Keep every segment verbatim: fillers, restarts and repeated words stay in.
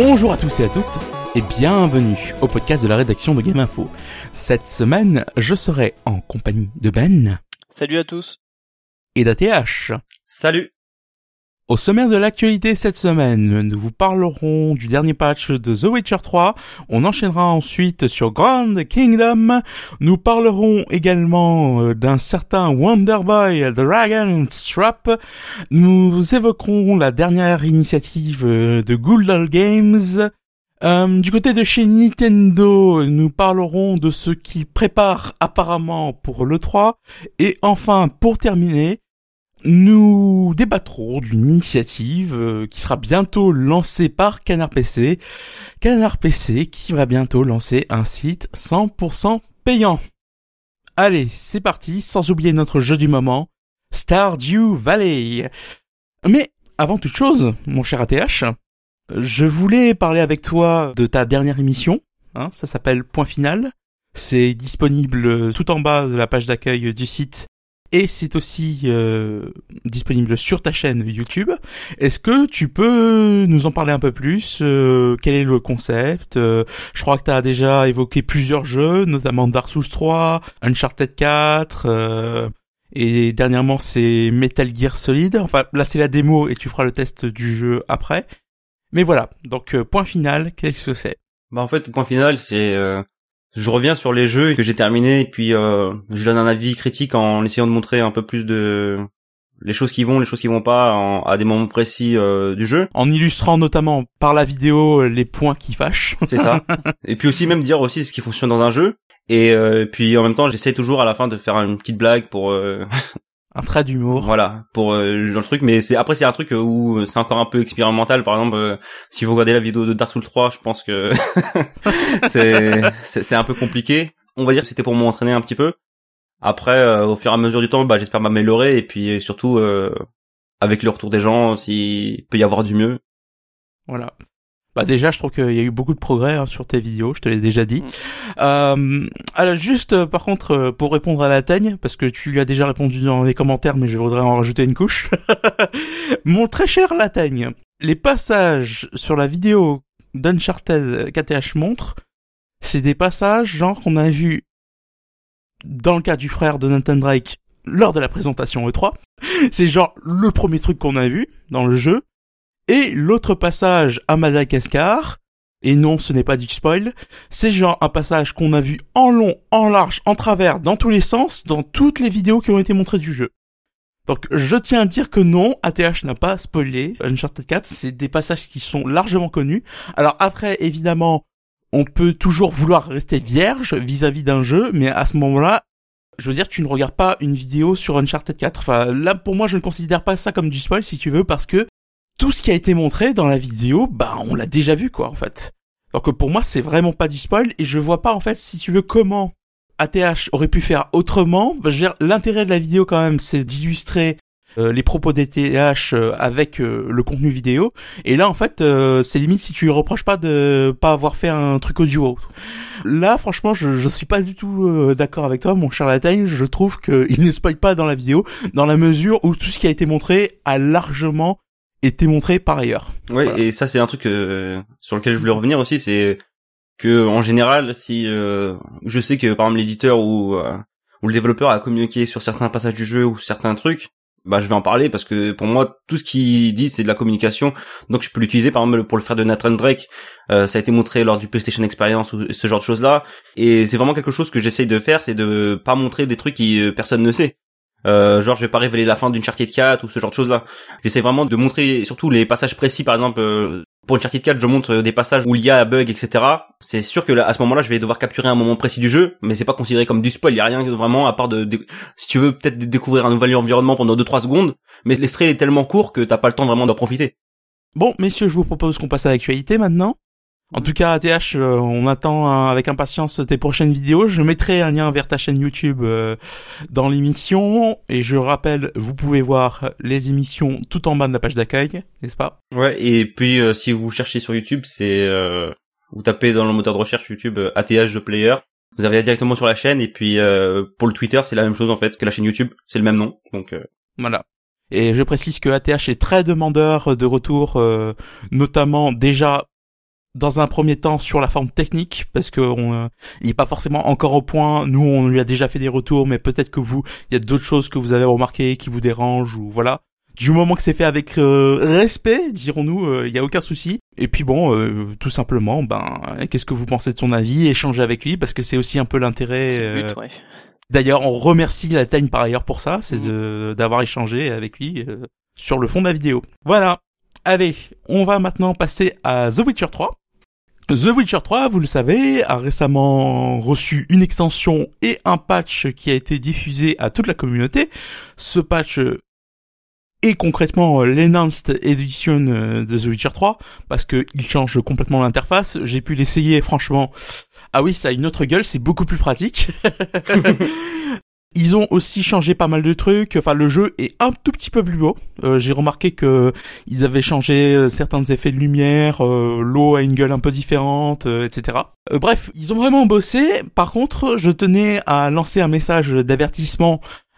Bonjour à tous et à toutes, et bienvenue au podcast de la rédaction de Game Info. Cette semaine, je serai en compagnie de Ben. Salut à tous. Et d'A T H. Salut. Au sommaire de l'actualité cette semaine, nous vous parlerons du dernier patch de The Witcher trois, on enchaînera ensuite sur Grand Kingdom, nous parlerons également d'un certain Wonder Boy Dragon's Trap, nous évoquerons la dernière initiative de Gul'dan Games. Euh, du côté de chez Nintendo, nous parlerons de ce qu'ils préparent apparemment pour l'E trois, et enfin, pour terminer, nous débattrons d'une initiative euh, qui sera bientôt lancée par Canard P C. Canard P C qui va bientôt lancer un site cent pour cent payant. Allez, c'est parti, sans oublier notre jeu du moment, Stardew Valley. Mais avant toute chose, mon cher A T H, je voulais parler avec toi de ta dernière émission. Hein, ça s'appelle Point Final. C'est disponible tout en bas de la page d'accueil du site. Et c'est aussi euh, disponible sur ta chaîne YouTube. Est-ce que tu peux nous en parler un peu plus euh, Quel est le concept euh, Je crois que tu as déjà évoqué plusieurs jeux, notamment Dark Souls trois, Uncharted quatre, euh, et dernièrement c'est Metal Gear Solid. Enfin là c'est la démo et tu feras le test du jeu après. Mais voilà, donc euh, point final, qu'est-ce que c'est ? Bah en fait, point final, c'est... Euh... Je reviens sur les jeux que j'ai terminés et puis euh, je donne un avis critique en essayant de montrer un peu plus de les choses qui vont, les choses qui vont pas en, à des moments précis euh, du jeu. En illustrant notamment par la vidéo les points qui fâchent. C'est ça. Et puis aussi même dire aussi ce qui fonctionne dans un jeu. Et euh, puis en même temps j'essaie toujours à la fin de faire une petite blague pour... Euh... un trait d'humour. Voilà, pour euh, dans le truc, mais c'est après c'est un truc où c'est encore un peu expérimental. Par exemple, euh, si vous regardez la vidéo de Dark Souls trois, je pense que c'est, c'est c'est un peu compliqué. On va dire que c'était pour m'entraîner un petit peu. Après, euh, au fur et à mesure du temps, bah j'espère m'améliorer et puis surtout euh, avec le retour des gens, s'il peut y avoir du mieux. Voilà. Bah déjà, je trouve qu'il y a eu beaucoup de progrès hein, sur tes vidéos, je te l'ai déjà dit. Mmh. Euh, alors juste, euh, par contre, euh, pour répondre à la teigne, parce que tu lui as déjà répondu dans les commentaires, mais je voudrais en rajouter une couche. Mon très cher Lateigne, les passages sur la vidéo d'Uncharted qu'A T H montre, c'est des passages genre qu'on a vu dans le cas du frère de Nathan Drake lors de la présentation E trois. C'est genre le premier truc qu'on a vu dans le jeu. Et l'autre passage à Madagascar, et non ce n'est pas du spoil, c'est genre un passage qu'on a vu en long, en large, en travers, dans tous les sens, dans toutes les vidéos qui ont été montrées du jeu. Donc je tiens à dire que non, A T H n'a pas spoilé Uncharted quatre, c'est des passages qui sont largement connus. Alors après, évidemment, on peut toujours vouloir rester vierge vis-à-vis d'un jeu, mais à ce moment-là, je veux dire, tu ne regardes pas une vidéo sur Uncharted quatre. Enfin, là, pour moi, je ne considère pas ça comme du spoil, si tu veux, parce que tout ce qui a été montré dans la vidéo, bah on l'a déjà vu quoi en fait. Donc pour moi c'est vraiment pas du spoil et je vois pas en fait si tu veux comment A T H aurait pu faire autrement. Bah, je veux dire, l'intérêt de la vidéo quand même c'est d'illustrer euh, les propos d'A T H euh, avec euh, le contenu vidéo. Et là en fait euh, c'est limite si tu lui reproches pas de pas avoir fait un truc audio. Là franchement je, je suis pas du tout euh, d'accord avec toi mon cher Lataigne. Je trouve qu'il ne spoil pas dans la vidéo dans la mesure où tout ce qui a été montré a largement été montré par ailleurs. Ouais, voilà. Et ça c'est un truc euh, sur lequel je voulais revenir aussi, c'est que en général, si euh, je sais que par exemple l'éditeur ou euh, ou le développeur a communiqué sur certains passages du jeu ou certains trucs, bah je vais en parler parce que pour moi tout ce qu'ils disent c'est de la communication, donc je peux l'utiliser. Par exemple pour le frère de Nathan Drake, euh, ça a été montré lors du PlayStation Experience ou ce genre de choses là, et c'est vraiment quelque chose que j'essaye de faire, c'est de pas montrer des trucs qui euh, personne ne sait. Euh, genre je vais pas révéler la fin d'Uncharted quatre ou ce genre de choses là. J'essaie vraiment de montrer surtout les passages précis. Par exemple euh, pour Uncharted quatre je montre des passages où il y a un bug, etc. C'est sûr que là, à ce moment là je vais devoir capturer un moment précis du jeu, mais c'est pas considéré comme du spoil. Il y a rien vraiment à part de, de si tu veux peut-être découvrir un nouvel environnement pendant deux trois secondes, mais l'extrait est tellement court que t'as pas le temps vraiment d'en profiter. Bon messieurs, je vous propose qu'on passe à l'actualité maintenant. En tout cas, A T H, euh, on attend hein, avec impatience tes prochaines vidéos. Je mettrai un lien vers ta chaîne YouTube euh, dans l'émission. Et je rappelle, vous pouvez voir les émissions tout en bas de la page d'accueil, n'est-ce pas ? Ouais, et puis euh, si vous cherchez sur YouTube, c'est euh, vous tapez dans le moteur de recherche YouTube euh, A T H The Player. Vous arrivez directement sur la chaîne. Et puis euh, pour le Twitter, c'est la même chose en fait que la chaîne YouTube. C'est le même nom. Donc euh... voilà. Et je précise que A T H est très demandeur de retour, euh, notamment déjà dans un premier temps sur la forme technique, parce que on, euh, il est pas forcément encore au point. Nous, on lui a déjà fait des retours, mais peut-être que vous, il y a d'autres choses que vous avez remarquées qui vous dérangent ou voilà. Du moment que c'est fait avec euh, respect, dirons-nous, il euh, y a aucun souci. Et puis bon, euh, tout simplement, ben, qu'est-ce que vous pensez de son avis? Échanger avec lui, parce que c'est aussi un peu l'intérêt. C'est le but, euh, ouais. D'ailleurs, on remercie la Teigne par ailleurs pour ça, c'est Mmh. de, d'avoir échangé avec lui euh, sur le fond de la vidéo. Voilà. Allez, on va maintenant passer à The Witcher trois. The Witcher trois, vous le savez, a récemment reçu une extension et un patch qui a été diffusé à toute la communauté. Ce patch est concrètement l'Enhanced Edition de The Witcher trois, parce que il change complètement l'interface. J'ai pu l'essayer, franchement. Ah oui, ça a une autre gueule, c'est beaucoup plus pratique. Ils ont aussi changé pas mal de trucs. Enfin, le jeu est un tout petit peu plus beau. Euh, j'ai remarqué que ils avaient changé certains effets de lumière, euh, l'eau a une gueule un peu différente, euh, et cetera. Euh, bref, ils ont vraiment bossé. Par contre, je tenais à lancer un message d'avertissement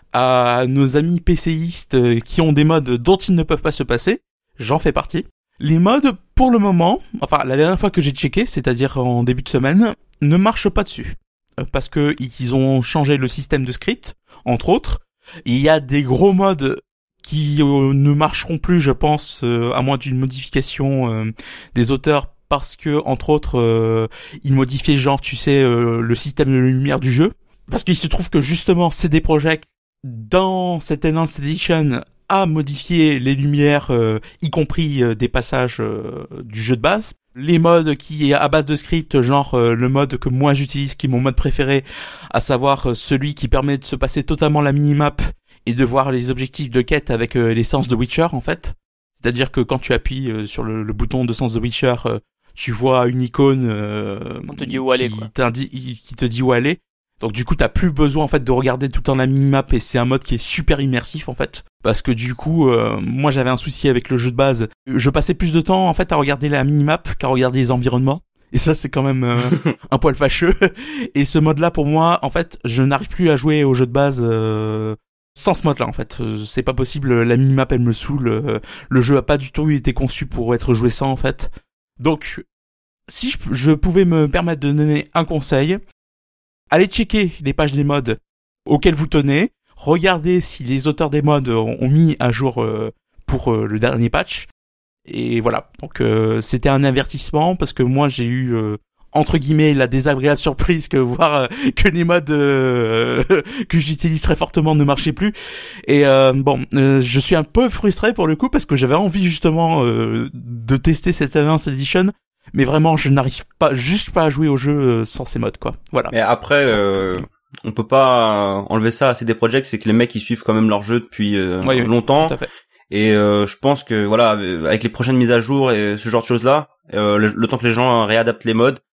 à nos amis PCistes qui ont des mods dont ils ne peuvent pas se passer. J'en fais partie. Les mods, pour le moment, enfin la dernière fois que j'ai checké, c'est-à-dire en début de semaine, ne marchent pas dessus. Parce que ils ont changé le système de script, entre autres. Il y a des gros mods qui euh, ne marcheront plus, je pense, euh, à moins d'une modification euh, des auteurs, parce que, entre autres, euh, ils modifiaient genre, tu sais, euh, le système de lumière du jeu. Parce qu'il se trouve que justement, C D Projekt, dans cette Enhanced Edition, a modifié les lumières, euh, y compris euh, des passages euh, du jeu de base. Les modes qui est à base de script, genre euh, le mode que moi j'utilise, qui est mon mode préféré, à savoir euh, celui qui permet de se passer totalement la minimap et de voir les objectifs de quête avec euh, les sens de Witcher en fait. C'est-à-dire que quand tu appuies euh, sur le, le bouton de sens de Witcher, euh, tu vois une icône euh, On te dit où aller, qui quoi. t'indi- qui te dit où aller. Donc du coup, t'as plus besoin en fait de regarder tout le temps la minimap, et c'est un mode qui est super immersif en fait. Parce que du coup, euh, moi j'avais un souci avec le jeu de base. Je passais plus de temps en fait à regarder la minimap qu'à regarder les environnements. Et ça, c'est quand même euh, un poil fâcheux. Et ce mode-là, pour moi, en fait, je n'arrive plus à jouer au jeu de base euh, sans ce mode-là en fait. Euh, C'est pas possible. La minimap, elle me saoule. Euh, le jeu a pas du tout été conçu pour être joué sans en fait. Donc, si je, je pouvais me permettre de donner un conseil, allez checker les pages des mods auxquelles vous tenez. Regardez si les auteurs des mods ont, ont mis à jour euh, pour euh, le dernier patch. Et voilà. Donc euh, c'était un avertissement parce que moi j'ai eu euh, entre guillemets la désagréable surprise que voir euh, que les mods euh, que j'utilise très fortement ne marchaient plus. Et euh, bon, euh, je suis un peu frustré pour le coup parce que j'avais envie justement euh, de tester cette Enhanced Edition. Mais vraiment, je n'arrive pas, juste pas à jouer au jeu sans ces mods, quoi. Voilà. Mais après, euh, on peut pas enlever ça à C D Projekt, c'est que les mecs ils suivent quand même leur jeu depuis euh, Oui, oui, longtemps. tout à fait. Et euh, je pense que voilà, avec les prochaines mises à jour et ce genre de choses-là, euh, le, le temps que les gens réadaptent les mods,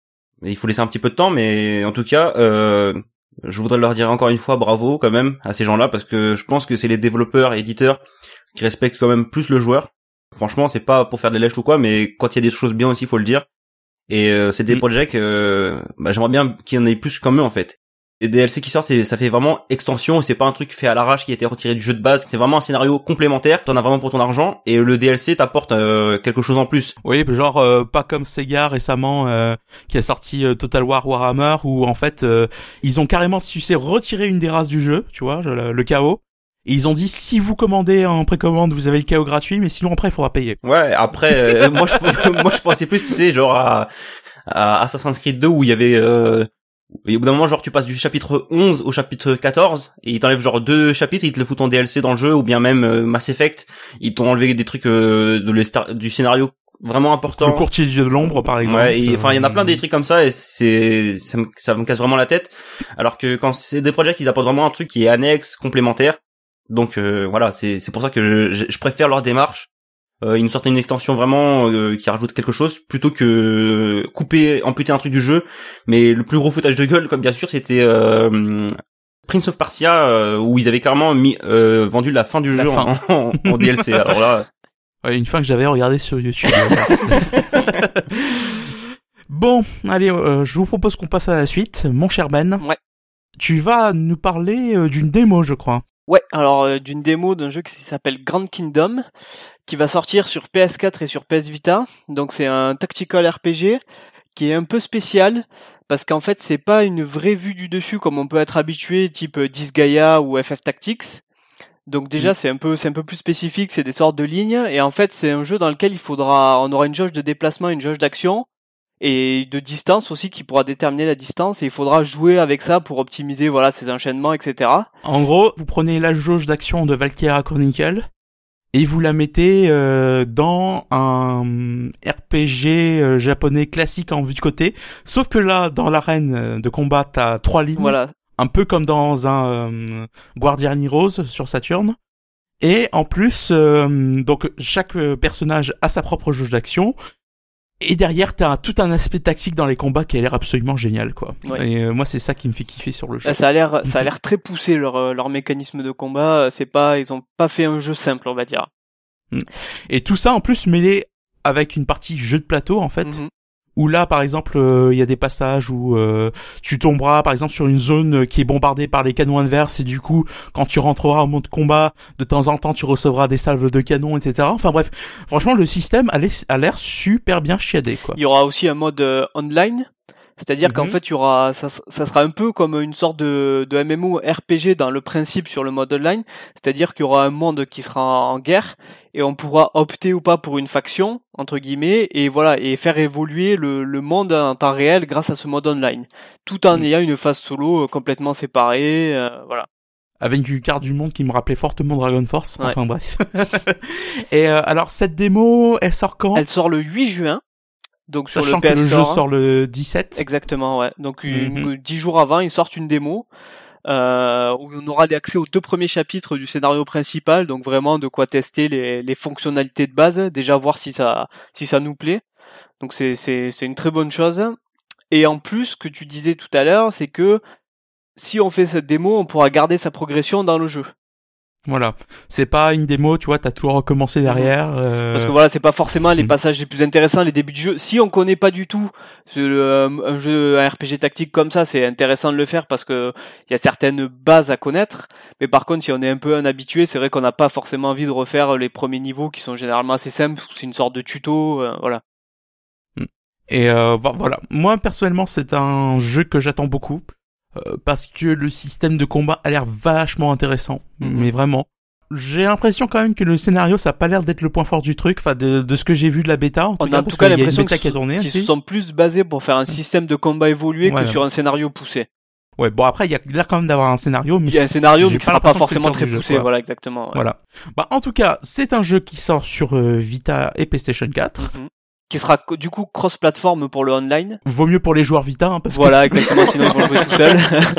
il faut laisser un petit peu de temps. Mais en tout cas, euh, je voudrais leur dire encore une fois bravo quand même à ces gens-là, parce que je pense que c'est les développeurs et éditeurs qui respectent quand même plus le joueur. Franchement, c'est pas pour faire des lèches ou quoi, mais quand il y a des choses bien aussi, faut le dire. Et euh, C D Projekt, euh, bah, j'aimerais bien qu'il y en ait plus comme eux en fait. Les D L C qui sortent, c'est, ça fait vraiment extension, et c'est pas un truc fait à l'arrache qui a été retiré du jeu de base. C'est vraiment un scénario complémentaire. T'en as vraiment pour ton argent, et le D L C t'apporte euh, quelque chose en plus. Oui, genre euh, pas comme Sega récemment euh, qui a sorti euh, Total War Warhammer, où en fait euh, ils ont carrément, tu sais, retiré une des races du jeu, tu vois, le, le chaos. Et ils ont dit, si vous commandez en précommande, vous avez le chaos gratuit, mais sinon après il faudra payer. Ouais, après euh, moi je moi je pensais plus, tu sais, genre à, à Assassin's Creed deux où il y avait euh, et au bout d'un moment, genre tu passes du chapitre onze au chapitre quatorze et ils t'enlèvent genre deux chapitres, ils te le foutent en D L C dans le jeu, ou bien même euh, Mass Effect, ils t'ont enlevé des trucs euh, de l'histoire du scénario vraiment important. Le courtier de l'ombre par exemple. Ouais, et enfin il y en a plein des trucs comme ça, et c'est ça me, ça me casse vraiment la tête. Alors que quand c'est des projets, ils apportent vraiment un truc qui est annexe, complémentaire. Donc euh, voilà, c'est c'est pour ça que je, je préfère leur démarche. Euh, ils nous sortent une extension vraiment euh, qui rajoute quelque chose, plutôt que couper, amputer un truc du jeu. Mais le plus gros foutage de gueule, comme bien sûr, c'était euh, Prince of Persia, euh, où ils avaient carrément mis euh, vendu la fin du La jeu fin. en, en, en D L C. Alors là, ouais, une fin que j'avais regardé sur YouTube. Bon, allez, euh, je vous propose qu'on passe à la suite. Mon cher Ben, Ouais. tu vas nous parler euh, d'une démo, je crois. Ouais, alors euh, d'une démo d'un jeu qui s'appelle Grand Kingdom, qui va sortir sur P S quatre et sur P S Vita. Donc c'est un tactical R P G qui est un peu spécial, parce qu'en fait c'est pas une vraie vue du dessus comme on peut être habitué, type Disgaea ou F F Tactics. Donc déjà mmh. c'est un peu c'est un peu plus spécifique, c'est des sortes de lignes, et en fait c'est un jeu dans lequel il faudra on aura une jauge de déplacement, une jauge d'action et de distance aussi qui pourra déterminer la distance, et il faudra jouer avec ça pour optimiser voilà ces enchaînements, et cetera. En gros, vous prenez la jauge d'action de Valkyria Chronicle et vous la mettez euh, dans un R P G euh, japonais classique en vue de côté, sauf que là dans l'arène de combat t'as trois lignes. Voilà. Un peu comme dans un euh, Guardian Heroes sur Saturn. Et en plus, euh, donc chaque personnage a sa propre jauge d'action. Et derrière, t'as tout un aspect tactique dans les combats qui a l'air absolument génial, quoi. Ouais. Et euh, moi, c'est ça qui me fait kiffer sur le jeu. Là, ça a l'air, ça a l'air très poussé leur leur mécanisme de combat. C'est pas, ils ont pas fait un jeu simple, on va dire. Et tout ça en plus mêlé avec une partie jeu de plateau, en fait. Mm-hmm. Où là, par exemple, il euh, y a des passages où euh, tu tomberas, par exemple, sur une zone qui est bombardée par les canons adverses, et du coup, quand tu rentreras au mode combat, de temps en temps, tu recevras des salves de canons, et cetera. Enfin bref, franchement, le système a l'air super bien chiadé, quoi. Il y aura aussi un mode euh, online, c'est-à-dire mm-hmm. qu'en fait, il y aura, ça, ça sera un peu comme une sorte de, de M M O R P G dans le principe sur le mode online, c'est-à-dire qu'il y aura un monde qui sera en guerre, et on pourra opter ou pas pour une faction, entre guillemets, et voilà, et faire évoluer le, le monde en temps réel grâce à ce mode online, tout en mmh. ayant une phase solo complètement séparée, euh, voilà. Avec une carte du monde qui me rappelait fortement Dragon Force, ouais. Enfin bref. Et euh, alors, cette démo, elle sort quand ? Elle sort le huit juin. Donc sur Sachant le P S que le Store, jeu sort le dix-sept. Exactement, ouais. Donc mm-hmm. dix jours avant, ils sortent une démo. Euh, où on aura accès aux deux premiers chapitres du scénario principal, donc vraiment de quoi tester les, les fonctionnalités de base, déjà voir si ça si ça nous plaît. Donc c'est c'est c'est une très bonne chose. Et en plus, ce que tu disais tout à l'heure, c'est que si on fait cette démo, on pourra garder sa progression dans le jeu. Voilà, c'est pas une démo, tu vois, t'as tout recommencé derrière. Euh... Parce que voilà, c'est pas forcément les passages les plus intéressants, les débuts du jeu. Si on connaît pas du tout ce, un jeu, un R P G tactique comme ça, c'est intéressant de le faire parce que il y a certaines bases à connaître. Mais par contre, si on est un peu un habitué, c'est vrai qu'on n'a pas forcément envie de refaire les premiers niveaux qui sont généralement assez simples. C'est une sorte de tuto, euh, voilà. Et euh, voilà, moi personnellement, c'est un jeu que j'attends beaucoup. Euh, parce que le système de combat a l'air vachement intéressant, mmh. mais vraiment. J'ai l'impression quand même que le scénario, ça a pas l'air d'être le point fort du truc, enfin de, de ce que j'ai vu de la bêta. En tout On cas, a en tout cas l'impression qu'ils tourné, qu sont plus basés pour faire un système de combat évolué ouais, que ouais. sur un scénario poussé. Ouais, bon après il y a l'air quand même d'avoir un scénario, mais il y a un scénario mais qui sera pas forcément très poussé, jeu, voilà exactement. Ouais. Voilà. Bah en tout cas, c'est un jeu qui sort sur euh, Vita et PlayStation quatre. Mmh. Qui sera du coup cross-platform pour le online. Vaut mieux pour les joueurs Vita, hein, parce voilà, que... exactement, sinon ils vont jouer tout seuls.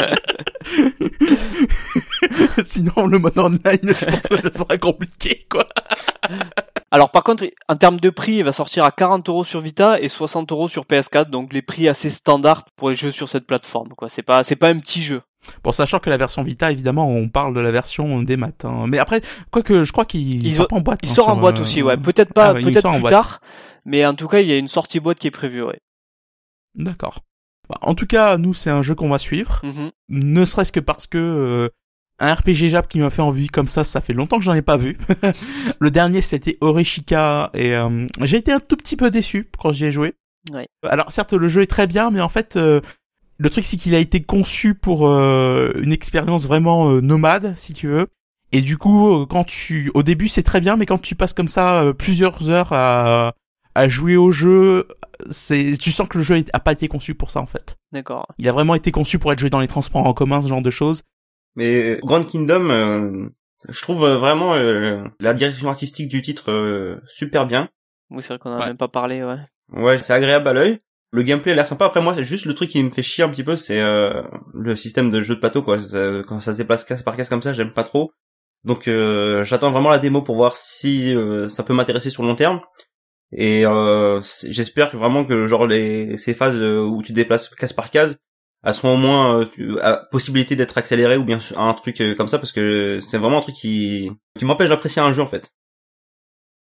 Sinon, le mode online, je pense que ça sera compliqué, quoi. Alors par contre, en termes de prix, il va sortir à quarante euros sur Vita et soixante euros sur P S quatre, donc les prix assez standards pour les jeux sur cette plateforme, quoi. C'est pas, c'est pas un petit jeu. Bon, sachant que la version Vita, évidemment, on parle de la version des maths. Hein. Mais après, quoique, je crois qu'il sort pas en boîte. Il hein, sort en sur, boîte euh... aussi, ouais. Peut-être pas, ah, ouais, peut-être plus tard, mais en tout cas, il y a une sortie boîte qui est prévue, ouais. D'accord. Bah, en tout cas, nous, c'est un jeu qu'on va suivre. Mm-hmm. Ne serait-ce que parce que euh, un R P G Jap qui m'a fait envie comme ça, ça fait longtemps que j'en ai pas vu. Le dernier, c'était Oreshika, et euh, j'ai été un tout petit peu déçu quand j'y ai joué. Ouais. Alors, certes, le jeu est très bien, mais en fait... Euh, le truc, c'est qu'il a été conçu pour euh, une expérience vraiment euh, nomade, si tu veux. Et du coup, euh, quand tu, au début, c'est très bien, mais quand tu passes comme ça euh, plusieurs heures à à jouer au jeu, c'est, tu sens que le jeu a pas été conçu pour ça en fait. D'accord. Il a vraiment été conçu pour être joué dans les transports en commun, ce genre de choses. Mais Grand Kingdom, euh, je trouve vraiment euh, la direction artistique du titre euh, super bien. Oui, c'est vrai qu'on en a ouais. même pas parlé, ouais. Ouais, c'est agréable à l'œil. Le gameplay a l'air sympa. Après moi, c'est juste le truc qui me fait chier un petit peu, c'est euh, le système de jeu de plateau, quoi. Ça, quand ça se déplace case par case comme ça, j'aime pas trop. Donc euh, j'attends vraiment la démo pour voir si euh, ça peut m'intéresser sur le long terme. Et euh, j'espère que vraiment que genre les ces phases où tu te déplaces case par case, elles seront au moins euh, tu, à possibilité d'être accélérées ou bien un truc euh, comme ça, parce que c'est vraiment un truc qui qui m'empêche d'apprécier un jeu en fait.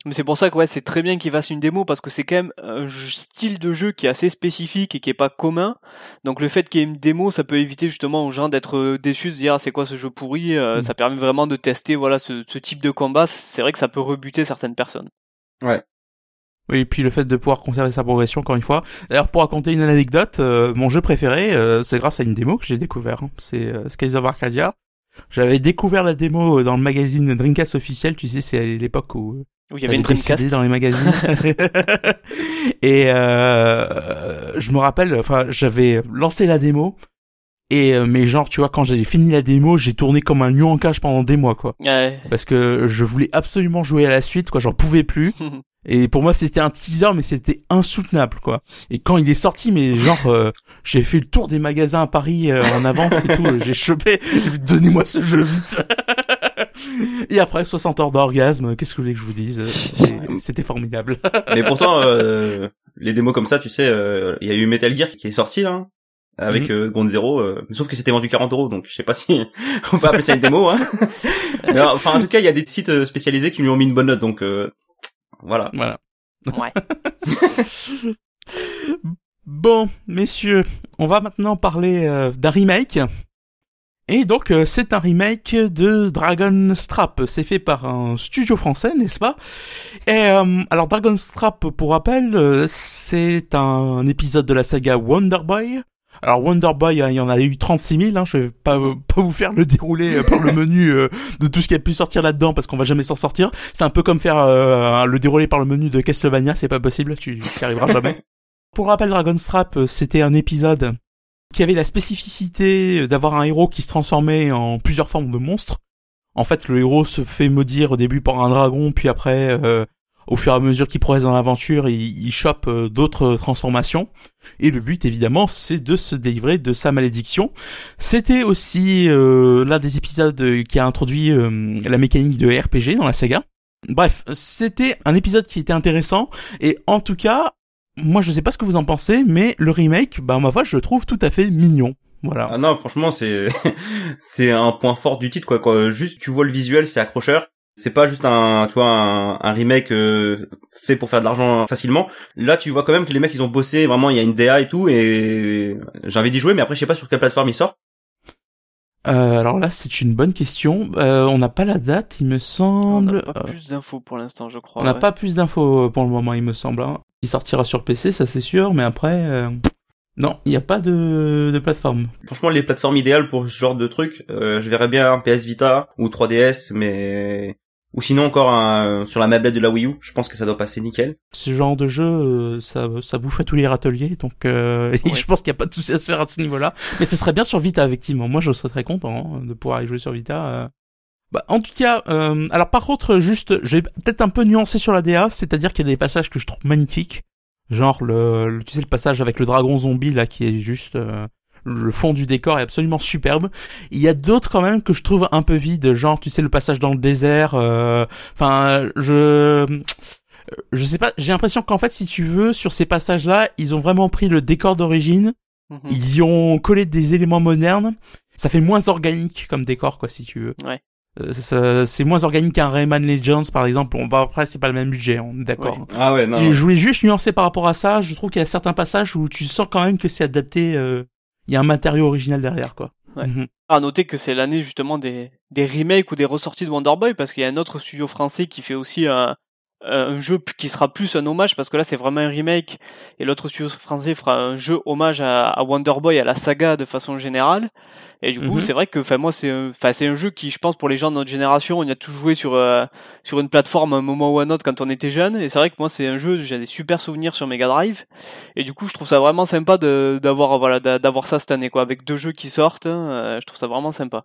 Mais c'est pour ça que ouais, c'est très bien qu'ils fassent une démo parce que c'est quand même un style de jeu qui est assez spécifique et qui est pas commun. Donc le fait qu'il y ait une démo, ça peut éviter justement aux gens d'être déçus, de se dire ah, c'est quoi ce jeu pourri. Euh, mmh. Ça permet vraiment de tester voilà ce, ce type de combat. C'est vrai que ça peut rebuter certaines personnes. Ouais. Oui, et puis le fait de pouvoir conserver sa progression encore une fois. D'ailleurs, pour raconter une anecdote, euh, mon jeu préféré, euh, c'est grâce à une démo que j'ai découvert. Hein. C'est euh, Skies of Arcadia. J'avais découvert la démo dans le magazine Dreamcast officiel. Tu sais, c'est à l'époque où où il y avait une Dreamcast dans les magazines. Et euh, je me rappelle, enfin, j'avais lancé la démo. Et euh, mais genre, tu vois, quand j'ai fini la démo, j'ai tourné comme un lion en cage pendant des mois, quoi. Ouais. Parce que je voulais absolument jouer à la suite, quoi. J'en pouvais plus. Et pour moi, c'était un teaser, mais c'était insoutenable, quoi. Et quand il est sorti, mais genre, euh, j'ai fait le tour des magasins à Paris euh, en avance et tout. J'ai chopé. J'ai dit, donnez-moi ce jeu vite. Et après, soixante heures d'orgasme. Qu'est-ce que vous voulez que je vous dise? C'était formidable. Mais pourtant, euh, les démos comme ça, tu sais, il euh, y a eu Metal Gear qui est sorti, là. Hein. Avec mm-hmm. euh, Ground Zero, euh, sauf que c'était vendu quarante euros, donc je sais pas si on peut appeler ça une démo, hein. Mais enfin, en tout cas, il y a des sites spécialisés qui lui ont mis une bonne note, donc euh, voilà. Voilà. Ouais. Bon, messieurs, on va maintenant parler euh, d'un remake. Et donc, euh, c'est un remake de Dragonstrap. C'est fait par un studio français, n'est-ce pas? Et euh, alors, Dragonstrap, pour rappel, euh, c'est un épisode de la saga Wonder Boy. Alors Wonder Boy, il y en a eu trente-six mille, hein, je vais pas, euh, pas vous faire le déroulé euh, par le menu euh, de tout ce qui a pu sortir là-dedans, parce qu'on va jamais s'en sortir. C'est un peu comme faire euh, le déroulé par le menu de Castlevania, c'est pas possible, tu n'y arriveras jamais. Pour rappel, Dragonstrap, c'était un épisode qui avait la spécificité d'avoir un héros qui se transformait en plusieurs formes de monstres. En fait, le héros se fait maudire au début par un dragon, puis après... Euh, au fur et à mesure qu'il progresse dans l'aventure, il, il chope euh, d'autres transformations. Et le but, évidemment, c'est de se délivrer de sa malédiction. C'était aussi euh, l'un des épisodes qui a introduit euh, la mécanique de R P G dans la saga. Bref, c'était un épisode qui était intéressant. Et en tout cas, moi, je sais pas ce que vous en pensez, mais le remake, bah, ma foi, je le trouve tout à fait mignon. Voilà. Ah non, franchement, c'est c'est un point fort du titre, quoi. Quand juste tu vois le visuel, c'est accrocheur. C'est pas juste un, tu vois, un, un remake euh, fait pour faire de l'argent facilement. Là, tu vois quand même que les mecs, ils ont bossé, vraiment, il y a une D A et tout, et j'ai envie d'y jouer, mais après, je sais pas sur quelle plateforme il sort. Euh, alors là, c'est une bonne question. Euh, on n'a pas la date, il me semble. On n'a pas euh... plus d'infos pour l'instant, je crois. On n'a ouais. pas plus d'infos pour le moment, il me semble. Hein. Il sortira sur P C, ça c'est sûr, mais après... Euh... Non, il n'y a pas de, de plateforme. Franchement, les plateformes idéales pour ce genre de truc, euh, je verrais bien un P S Vita ou trois D S, mais... Ou sinon encore un, sur la tablette de la Wii U, je pense que ça doit passer nickel. Ce genre de jeu, euh, ça, ça bouffe à tous les râteliers, donc euh, ouais. Je pense qu'il n'y a pas de souci à se faire à ce niveau-là. Mais ce serait bien sur Vita, effectivement. Moi, je serais très content hein, de pouvoir y jouer sur Vita. Euh. Bah, en tout cas, euh, alors par contre, juste, j'ai peut-être un peu nuancé sur la D A, c'est-à-dire qu'il y a des passages que je trouve magnifiques, genre le, le tu sais le passage avec le dragon zombie là, qui est juste euh, le fond du décor est absolument superbe. Il y a d'autres quand même que je trouve un peu vides, genre tu sais le passage dans le désert. Enfin, euh, je je sais pas. J'ai l'impression qu'en fait, si tu veux, sur ces passages-là, ils ont vraiment pris le décor d'origine, mmh. Ils y ont collé des éléments modernes. Ça fait moins organique comme décor, quoi, si tu veux. Ouais. Euh, ça, c'est moins organique qu'un Rayman Legends, par exemple. Bon, bah après, c'est pas le même budget, on est d'accord. Ouais. Ah ouais, non. Et je voulais juste nuancer par rapport à ça. Je trouve qu'il y a certains passages où tu sens quand même que c'est adapté. Euh, il y a un matériau original derrière, quoi. Ouais. Mm-hmm. À noter que c'est l'année justement des des remakes ou des ressorties de Wonder Boy, parce qu'il y a un autre studio français qui fait aussi un un jeu qui sera plus un hommage, parce que là c'est vraiment un remake, et l'autre studio français fera un jeu hommage à, à Wonder Boy, à la saga de façon générale. Et du coup, mm-hmm. c'est vrai que, enfin moi, c'est, enfin c'est un jeu qui, je pense, pour les gens de notre génération, on y a tous joué sur euh, sur une plateforme à un moment ou à un autre quand on était jeune. Et c'est vrai que moi, c'est un jeu, j'ai des super souvenirs sur Mega Drive. Et du coup, je trouve ça vraiment sympa de d'avoir voilà d'avoir ça cette année, quoi, avec deux jeux qui sortent. Euh, je trouve ça vraiment sympa.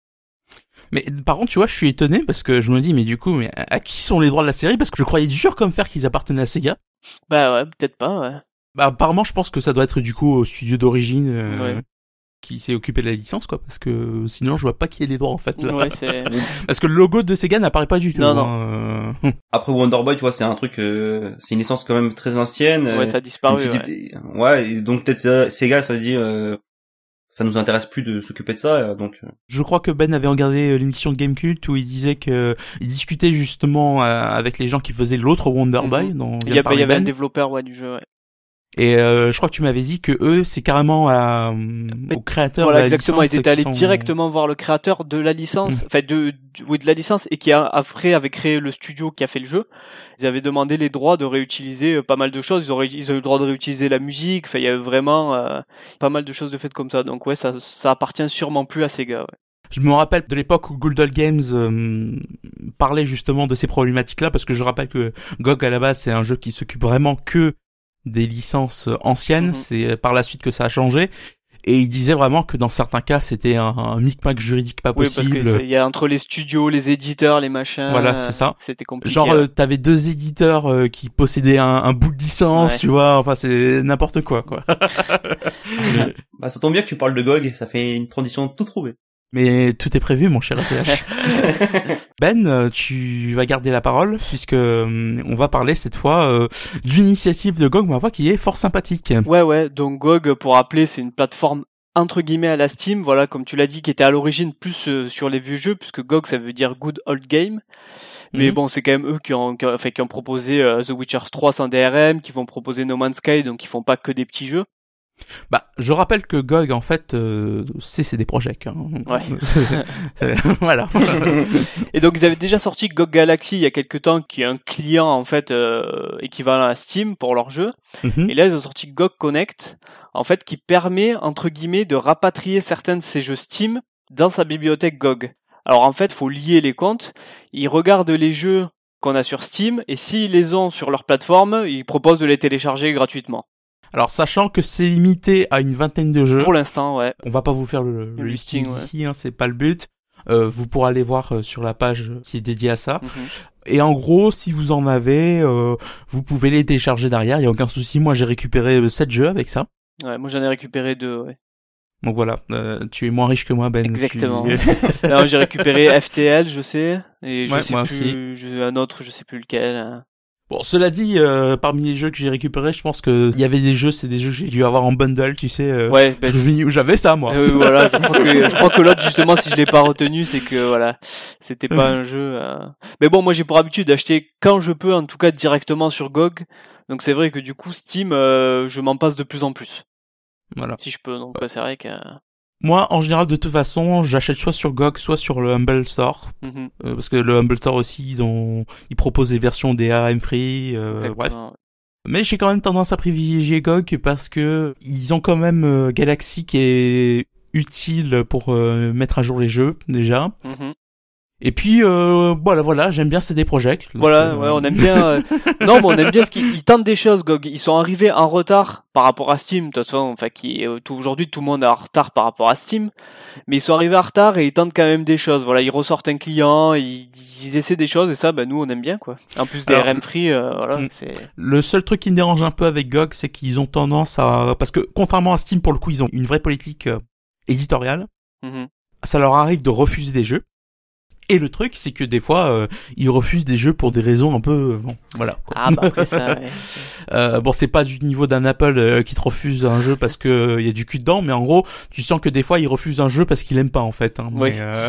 Mais par contre, tu vois, je suis étonné parce que je me dis, mais du coup, mais à qui sont les droits de la série? Parce que je croyais dur comme fer qu'ils appartenaient à Sega. Bah ouais, peut-être pas. Ouais. Bah apparemment, je pense que ça doit être du coup au studio d'origine. Euh... Ouais. Qui s'est occupé de la licence, quoi, parce que sinon je vois pas qui est les droits en fait. Là. Ouais, c'est... parce que le logo de Sega n'apparaît pas du tout. Non, hein. non. Après Wonder Boy, tu vois, c'est un truc, euh, c'est une licence quand même très ancienne. Ouais, euh, ça a disparu. Ouais. ouais. ouais, et donc peut-être Sega, ça dit, euh, ça nous intéresse plus de s'occuper de ça, donc. Je crois que Ben avait regardé l'émission de Gamecult où il disait que il discutait justement avec les gens qui faisaient l'autre Wonder Boy. Mm-hmm. dont il y, a, il y avait Ben. un développeur ouais du jeu. Ouais. Et euh, je crois que tu m'avais dit que eux, c'est carrément à, au créateur. Voilà, de la exactement. licence Ils étaient allés sont... directement voir le créateur de la licence, enfin mmh. de, de, oui, de la licence, et qui a, après avait créé le studio qui a fait le jeu. Ils avaient demandé les droits de réutiliser pas mal de choses. Ils ont, ils ont eu le droit de réutiliser la musique. Enfin, il y avait vraiment euh, pas mal de choses de faites comme ça. Donc ouais, ça, ça appartient sûrement plus à Sega. Ouais. Je me rappelle de l'époque où Gulldal Games euh, parlait justement de ces problématiques-là, parce que je rappelle que G O G à la base c'est un jeu qui s'occupe vraiment que des licences anciennes, mmh. c'est par la suite que ça a changé, et il disait vraiment que dans certains cas c'était un, un micmac juridique pas possible. Oui, parce que il y a entre les studios, les éditeurs, les machins. Voilà, c'est ça. C'était compliqué. Genre euh, t'avais deux éditeurs euh, qui possédaient un, un bout de licence, ouais. tu vois, enfin c'est n'importe quoi quoi. Bah ça tombe bien que tu parles de G O G, ça fait une transition tout trouvée. Mais tout est prévu, mon cher A T H. Ben, tu vas garder la parole, puisque euh, on va parler cette fois euh, d'une initiative de G O G, ma foi, qui est fort sympathique. Ouais, ouais. Donc G O G, pour rappeler, c'est une plateforme entre guillemets à la Steam, voilà, comme tu l'as dit, qui était à l'origine plus euh, sur les vieux jeux, puisque G O G ça veut dire Good Old Game. Mais mmh. bon, c'est quand même eux qui ont, qui ont, enfin, qui ont proposé euh, The Witcher trois sans D R M, qui vont proposer No Man's Sky, donc ils font pas que des petits jeux. Bah, je rappelle que G O G, en fait, euh, c'est C D Projekt. Hein. Ouais. Voilà. Et donc, ils avaient déjà sorti G O G Galaxy il y a quelques temps, qui est un client, en fait, euh, équivalent à Steam pour leur jeu. Mm-hmm. Et là, ils ont sorti G O G Connect, en fait, qui permet, entre guillemets, de rapatrier certains de ces jeux Steam dans sa bibliothèque G O G. Alors, en fait, faut lier les comptes. Ils regardent les jeux qu'on a sur Steam, et s'ils les ont sur leur plateforme, ils proposent de les télécharger gratuitement. Alors, sachant que c'est limité à une vingtaine de jeux. Pour l'instant, ouais. On va pas vous faire le, le, le listing, listing ici, ouais. hein, c'est pas le but. Euh, vous pourrez aller voir euh, sur la page qui est dédiée à ça. Mm-hmm. Et en gros, si vous en avez, euh, vous pouvez les télécharger derrière, il y a aucun souci. Moi, j'ai récupéré sept jeux avec ça. Ouais, moi j'en ai récupéré deux, ouais. Donc voilà, euh, tu es moins riche que moi, Ben. Exactement. Tu... Alors, j'ai récupéré F T L, je sais, et je ouais, sais moi plus, aussi. Je... un autre, je sais plus lequel. Bon, cela dit, euh, parmi les jeux que j'ai récupérés, je pense que il y avait des jeux, c'est des jeux que j'ai dû avoir en bundle, tu sais. Euh, ouais, ben, je... j'avais ça, moi. Euh, voilà, je crois que, je crois que l'autre, justement, si je l'ai pas retenu, c'est que voilà, c'était pas un jeu. Euh... Mais bon, moi, j'ai pour habitude d'acheter quand je peux, en tout cas directement sur G O G. Donc c'est vrai que du coup, Steam, euh, je m'en passe de plus en plus. Voilà. Si je peux, donc ouais, c'est vrai que. Moi, en général, de toute façon, j'achète soit sur G O G, soit sur le Humble Store, mm-hmm. euh, parce que le Humble Store aussi, ils ont, ils proposent des versions D R M free, euh, bref. Mais j'ai quand même tendance à privilégier G O G parce que ils ont quand même euh, Galaxy qui est utile pour euh, mettre à jour les jeux déjà. Mm-hmm. Et puis euh, voilà, voilà, j'aime bien C D Projekt. Voilà, euh... ouais, on aime bien. Euh... non, mais on aime bien ce qu'ils ils tentent des choses. G O G, ils sont arrivés en retard par rapport à Steam. De toute façon, enfin, qui euh, tout aujourd'hui, tout le monde est en retard par rapport à Steam, mais ils sont arrivés en retard et ils tentent quand même des choses. Voilà, ils ressortent un client, ils, ils essaient des choses et ça, ben nous, on aime bien quoi. En plus des Alors, R M free, euh, voilà. Mm. C'est... Le seul truc qui me dérange un peu avec G O G, c'est qu'ils ont tendance à, parce que contrairement à Steam, pour le coup, ils ont une vraie politique euh, éditoriale. Mm-hmm. Ça leur arrive de refuser des jeux. Et le truc, c'est que des fois, euh, ils refusent des jeux pour des raisons un peu, euh, bon, voilà. Quoi. Ah bah après ça. Ouais. euh, bon, c'est pas du niveau d'un Apple euh, qui te refuse un jeu parce que il euh, y a du cul dedans, mais en gros, tu sens que des fois, ils refusent un jeu parce qu'ils aiment pas en fait. Hein, oui. Mais, euh...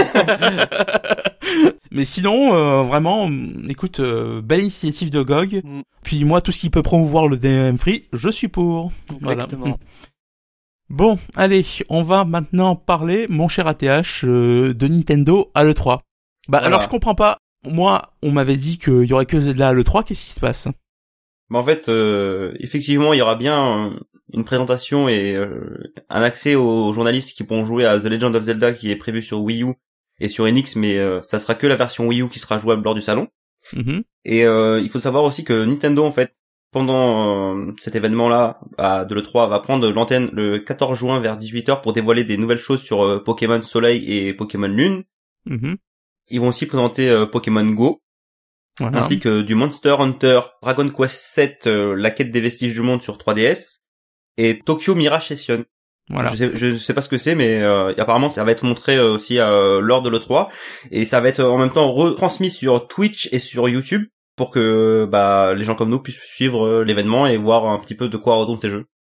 mais sinon, euh, vraiment, écoute, euh, belle initiative de G O G. Mm. Puis moi, tout ce qui peut promouvoir le D R M free, je suis pour. Exactement. Voilà. Bon, allez, on va maintenant parler, mon cher A T H, euh, de Nintendo à l'E trois. Bah voilà. Alors je comprends pas. Moi, on m'avait dit qu'il y aurait que Zelda à l'E trois. Qu'est-ce qui se passe ? Bah en fait, euh, effectivement, il y aura bien une présentation et euh, un accès aux journalistes qui pourront jouer à The Legend of Zelda qui est prévu sur Wii U et sur Enix, mais euh, ça sera que la version Wii U qui sera jouable lors du salon. Mm-hmm. Et euh, il faut savoir aussi que Nintendo, en fait, pendant euh, cet événement-là à, de l'E trois, va prendre l'antenne le quatorze juin vers dix-huit heures pour dévoiler des nouvelles choses sur euh, Pokémon Soleil et Pokémon Lune. Mm-hmm. Ils vont aussi présenter euh, Pokémon Go, voilà. Ainsi que du Monster Hunter Dragon Quest sept, euh, la quête des vestiges du monde sur trois D S, et Tokyo Mirage Session. Voilà. Je sais, je sais pas ce que c'est, mais euh, apparemment ça va être montré euh, aussi euh, lors de l'E trois, et ça va être en même temps retransmis sur Twitch et sur YouTube, pour que bah les gens comme nous puissent suivre l'événement et voir un petit peu de quoi retournent ces jeux.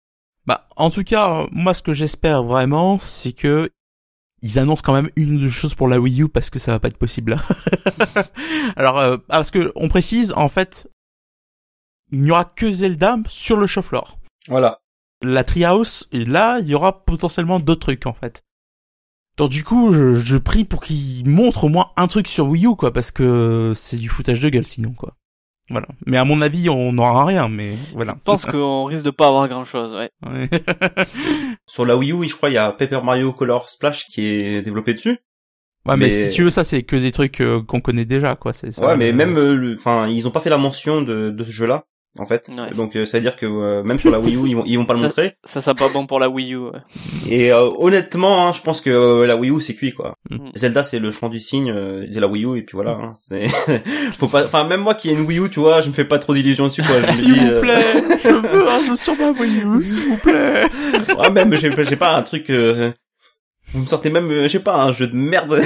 Bah, en tout cas, moi, ce que j'espère vraiment, c'est que ils annoncent quand même une ou deux choses pour la Wii U parce que ça va pas être possible là. Alors, euh, parce que on précise, en fait, il n'y aura que Zelda sur le show floor. Voilà. La Treehouse, et là, il y aura potentiellement d'autres trucs, en fait. Donc du coup, je, je prie pour qu'ils montrent au moins un truc sur Wii U, quoi, parce que c'est du foutage de gueule sinon, quoi. Voilà. Mais à mon avis, on n'aura rien, mais voilà. Je pense qu'on risque de pas avoir grand chose, ouais. Ouais. Sur la Wii U, je crois, il y a Paper Mario Color Splash qui est développé dessus. Ouais, mais, mais si tu veux, ça, c'est que des trucs euh, qu'on connaît déjà, quoi. C'est ça, ouais, mais euh... même, enfin, euh, ils ont pas fait la mention de, de ce jeu-là, en fait. Ouais. Donc, euh, ça veut dire que euh, même sur la Wii U, ils vont, ils vont pas le ça, montrer. Ça, ça pas bon pour la Wii U. Ouais. Et euh, honnêtement, hein, je pense que euh, la Wii U c'est cuit, quoi. Mm. Zelda, c'est le chant du cygne euh, de la Wii U, et puis voilà. Hein, c'est, faut pas, enfin, même moi qui ai une Wii U, tu vois, je me fais pas trop d'illusions dessus, quoi. Je me S'il dis, vous euh... plaît, je veux un jeu sur ma Wii U, s'il vous plaît. Ouais, même, j'ai, j'ai pas un truc. Euh... Vous me sortez même, euh, je sais pas, un jeu de merde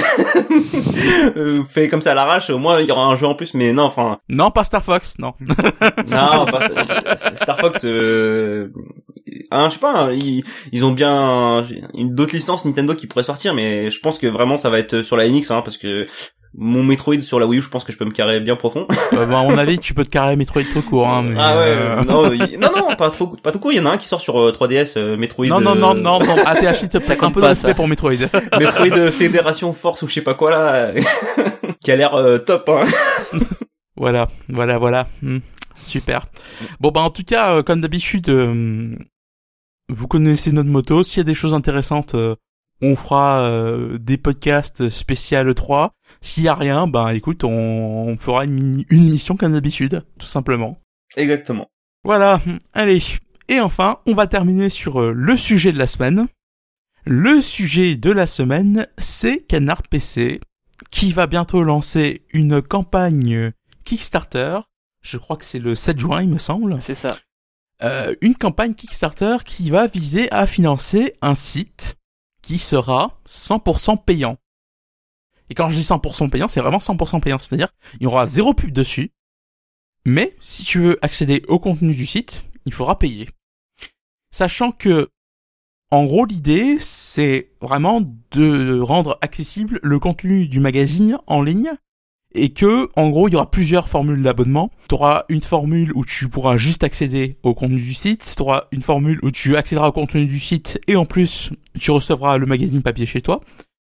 euh, fait comme ça à l'arrache. Au moins, il y aura un jeu en plus, mais non, enfin. Non, pas Star Fox, non. Non, pas, Star Fox. Euh... Hein, je sais pas. Hein, ils, ils ont bien une d'autres licences Nintendo qui pourraient sortir, mais je pense que vraiment ça va être sur la N X, hein, parce que mon Metroid sur la Wii U, je pense que je peux me carrer bien profond. Euh, bah, à mon avis, tu peux te carrer Metroid trop court, hein. Mais ah ouais, euh... non, y... non, non, pas trop, pas tout court. Il y en a un qui sort sur euh, trois D S, euh, Metroid. Non, non, non, non, non. A T H I, ça compte un peu de respect pour Metroid. Metroid Fédération Force ou je sais pas quoi là, qui a l'air euh, top, hein. Voilà, voilà, voilà. Mmh. Super. Bon bah en tout cas, euh, comme d'habitude, euh, vous connaissez notre motto. S'il y a des choses intéressantes, euh, on fera euh, des podcasts spécial E trois. S'il y a rien, ben écoute, on, on fera une, mini, une émission comme d'habitude, tout simplement. Exactement. Voilà, allez. Et enfin, on va terminer sur euh, le sujet de la semaine. Le sujet de la semaine, c'est Canard P C, qui va bientôt lancer une campagne Kickstarter. Je crois que c'est le sept juin, il me semble. C'est ça. Euh, une campagne Kickstarter qui va viser à financer un site qui sera cent pour cent payant. Et quand je dis cent pour cent payant, c'est vraiment cent pour cent payant. C'est-à-dire, il y aura zéro pub dessus. Mais, si tu veux accéder au contenu du site, il faudra payer. Sachant que, en gros, l'idée, c'est vraiment de rendre accessible le contenu du magazine en ligne. Et que, en gros, il y aura plusieurs formules d'abonnement. Tu auras une formule où tu pourras juste accéder au contenu du site. Tu auras une formule où tu accéderas au contenu du site et en plus, tu recevras le magazine papier chez toi.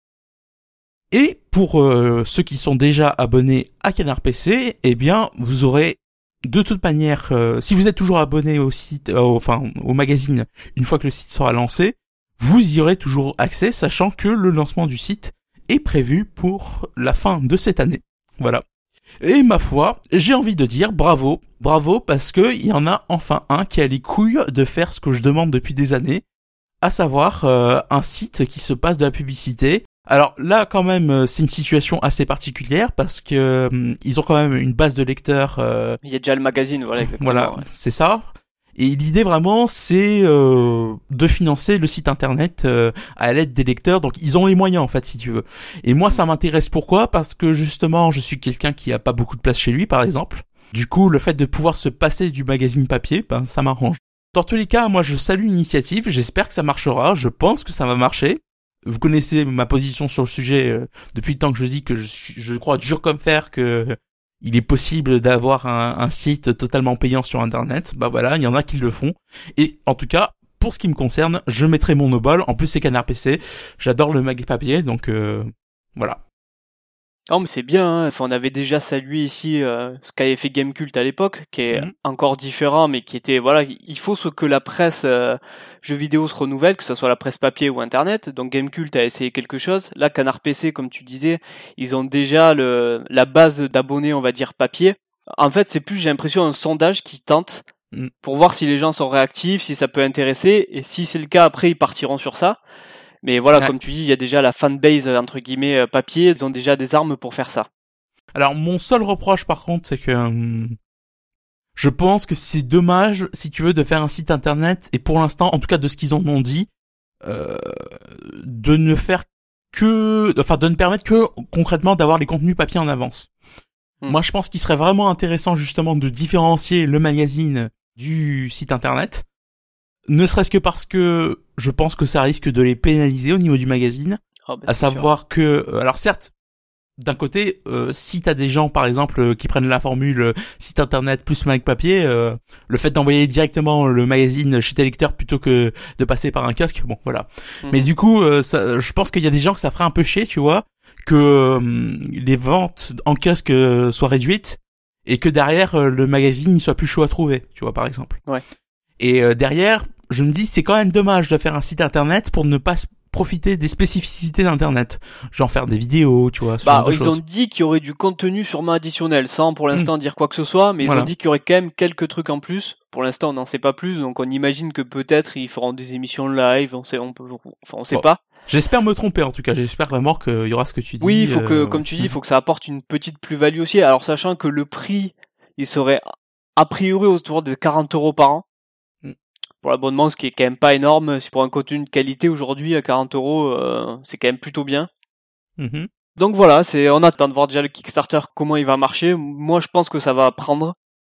Et pour euh, ceux qui sont déjà abonnés à Canard P C, eh bien, vous aurez de toute manière, euh, si vous êtes toujours abonné au site, euh, enfin au magazine, une fois que le site sera lancé, vous y aurez toujours accès, sachant que le lancement du site est prévu pour la fin de cette année. Voilà. Et ma foi, j'ai envie de dire bravo, bravo, parce que il y en a enfin un qui a les couilles de faire ce que je demande depuis des années, à savoir euh, un site qui se passe de la publicité. Alors là, quand même, c'est une situation assez particulière parce que euh, ils ont quand même une base de lecteurs. Euh, Il y a déjà le magazine, voilà. Exactement, voilà, ouais. C'est ça. Et l'idée vraiment, c'est euh, de financer le site internet euh, à l'aide des lecteurs. Donc ils ont les moyens en fait, si tu veux. Et moi, ça m'intéresse pourquoi ? Parce que justement, je suis quelqu'un qui a pas beaucoup de place chez lui, par exemple. Du coup, le fait de pouvoir se passer du magazine papier, ben ça m'arrange. Dans tous les cas, moi, je salue l'initiative. J'espère que ça marchera. Je pense que ça va marcher. Vous connaissez ma position sur le sujet euh, depuis le temps que je dis que je, suis, je crois dur comme fer que euh, il est possible d'avoir un, un site totalement payant sur Internet. Bah voilà, il y en a qui le font. Et en tout cas, pour ce qui me concerne, je mettrai mon no-ball. En plus, c'est Canard P C. J'adore le mag papier, donc euh, voilà. Oh mais c'est bien, hein. Enfin, on avait déjà salué ici euh, ce qu'avait fait Gamecult à l'époque, qui est mmh. encore différent, mais qui était, voilà, il faut ce que la presse euh, jeux vidéo se renouvelle, que ce soit la presse papier ou internet. Donc Gamecult a essayé quelque chose. Là, Canard P C, comme tu disais, ils ont déjà le, la base d'abonnés, on va dire, papier. En fait, c'est plus, j'ai l'impression, un sondage qui tente mmh. pour voir si les gens sont réactifs, si ça peut intéresser, et si c'est le cas, après, ils partiront sur ça. Mais voilà, ouais. Comme tu dis, il y a déjà la fanbase, entre guillemets, papier, ils ont déjà des armes pour faire ça. Alors, mon seul reproche, par contre, c'est que hum, je pense que c'est dommage, si tu veux, de faire un site internet, et pour l'instant, en tout cas de ce qu'ils en ont dit, euh, de ne faire que... Enfin, de ne permettre que, concrètement, d'avoir les contenus papier en avance. Hum. Moi, je pense qu'il serait vraiment intéressant, justement, de différencier le magazine du site internet. Ne serait-ce que parce que je pense que ça risque de les pénaliser au niveau du magazine. Oh, bah, à savoir sûr. que, alors certes, d'un côté, euh, si t'as des gens, par exemple, euh, qui prennent la formule euh, site internet plus mag papier, euh, le fait d'envoyer directement le magazine chez tes lecteurs plutôt que de passer par un kiosque, bon, voilà. Mmh. Mais du coup, euh, ça, je pense qu'il y a des gens que ça ferait un peu chier, tu vois, que euh, les ventes en kiosque euh, soient réduites et que derrière euh, le magazine soit plus chaud à trouver, tu vois, par exemple. Ouais. Et euh, derrière, je me dis, c'est quand même dommage de faire un site internet pour ne pas profiter des spécificités d'internet, genre faire des vidéos, tu vois. Ce bah genre de ils choses. ont dit qu'il y aurait du contenu sûrement additionnel, sans pour l'instant mmh. dire quoi que ce soit, mais voilà. ils ont dit qu'il y aurait quand même quelques trucs en plus. Pour l'instant, on n'en sait pas plus, donc on imagine que peut-être ils feront des émissions live, on sait, on peut, enfin on sait bon. pas. J'espère me tromper en tout cas, j'espère vraiment qu'il y aura ce que tu dis. Oui, il faut que, euh... comme tu dis, il faut que ça apporte une petite plus-value aussi. Alors sachant que le prix, il serait a priori autour des quarante euros par an. Pour l'abonnement, ce qui est quand même pas énorme, c'est pour un contenu de qualité aujourd'hui à quarante euros, euh, c'est quand même plutôt bien. Mm-hmm. Donc voilà, c'est, on attend de voir déjà le Kickstarter comment il va marcher. Moi, je pense que ça va prendre.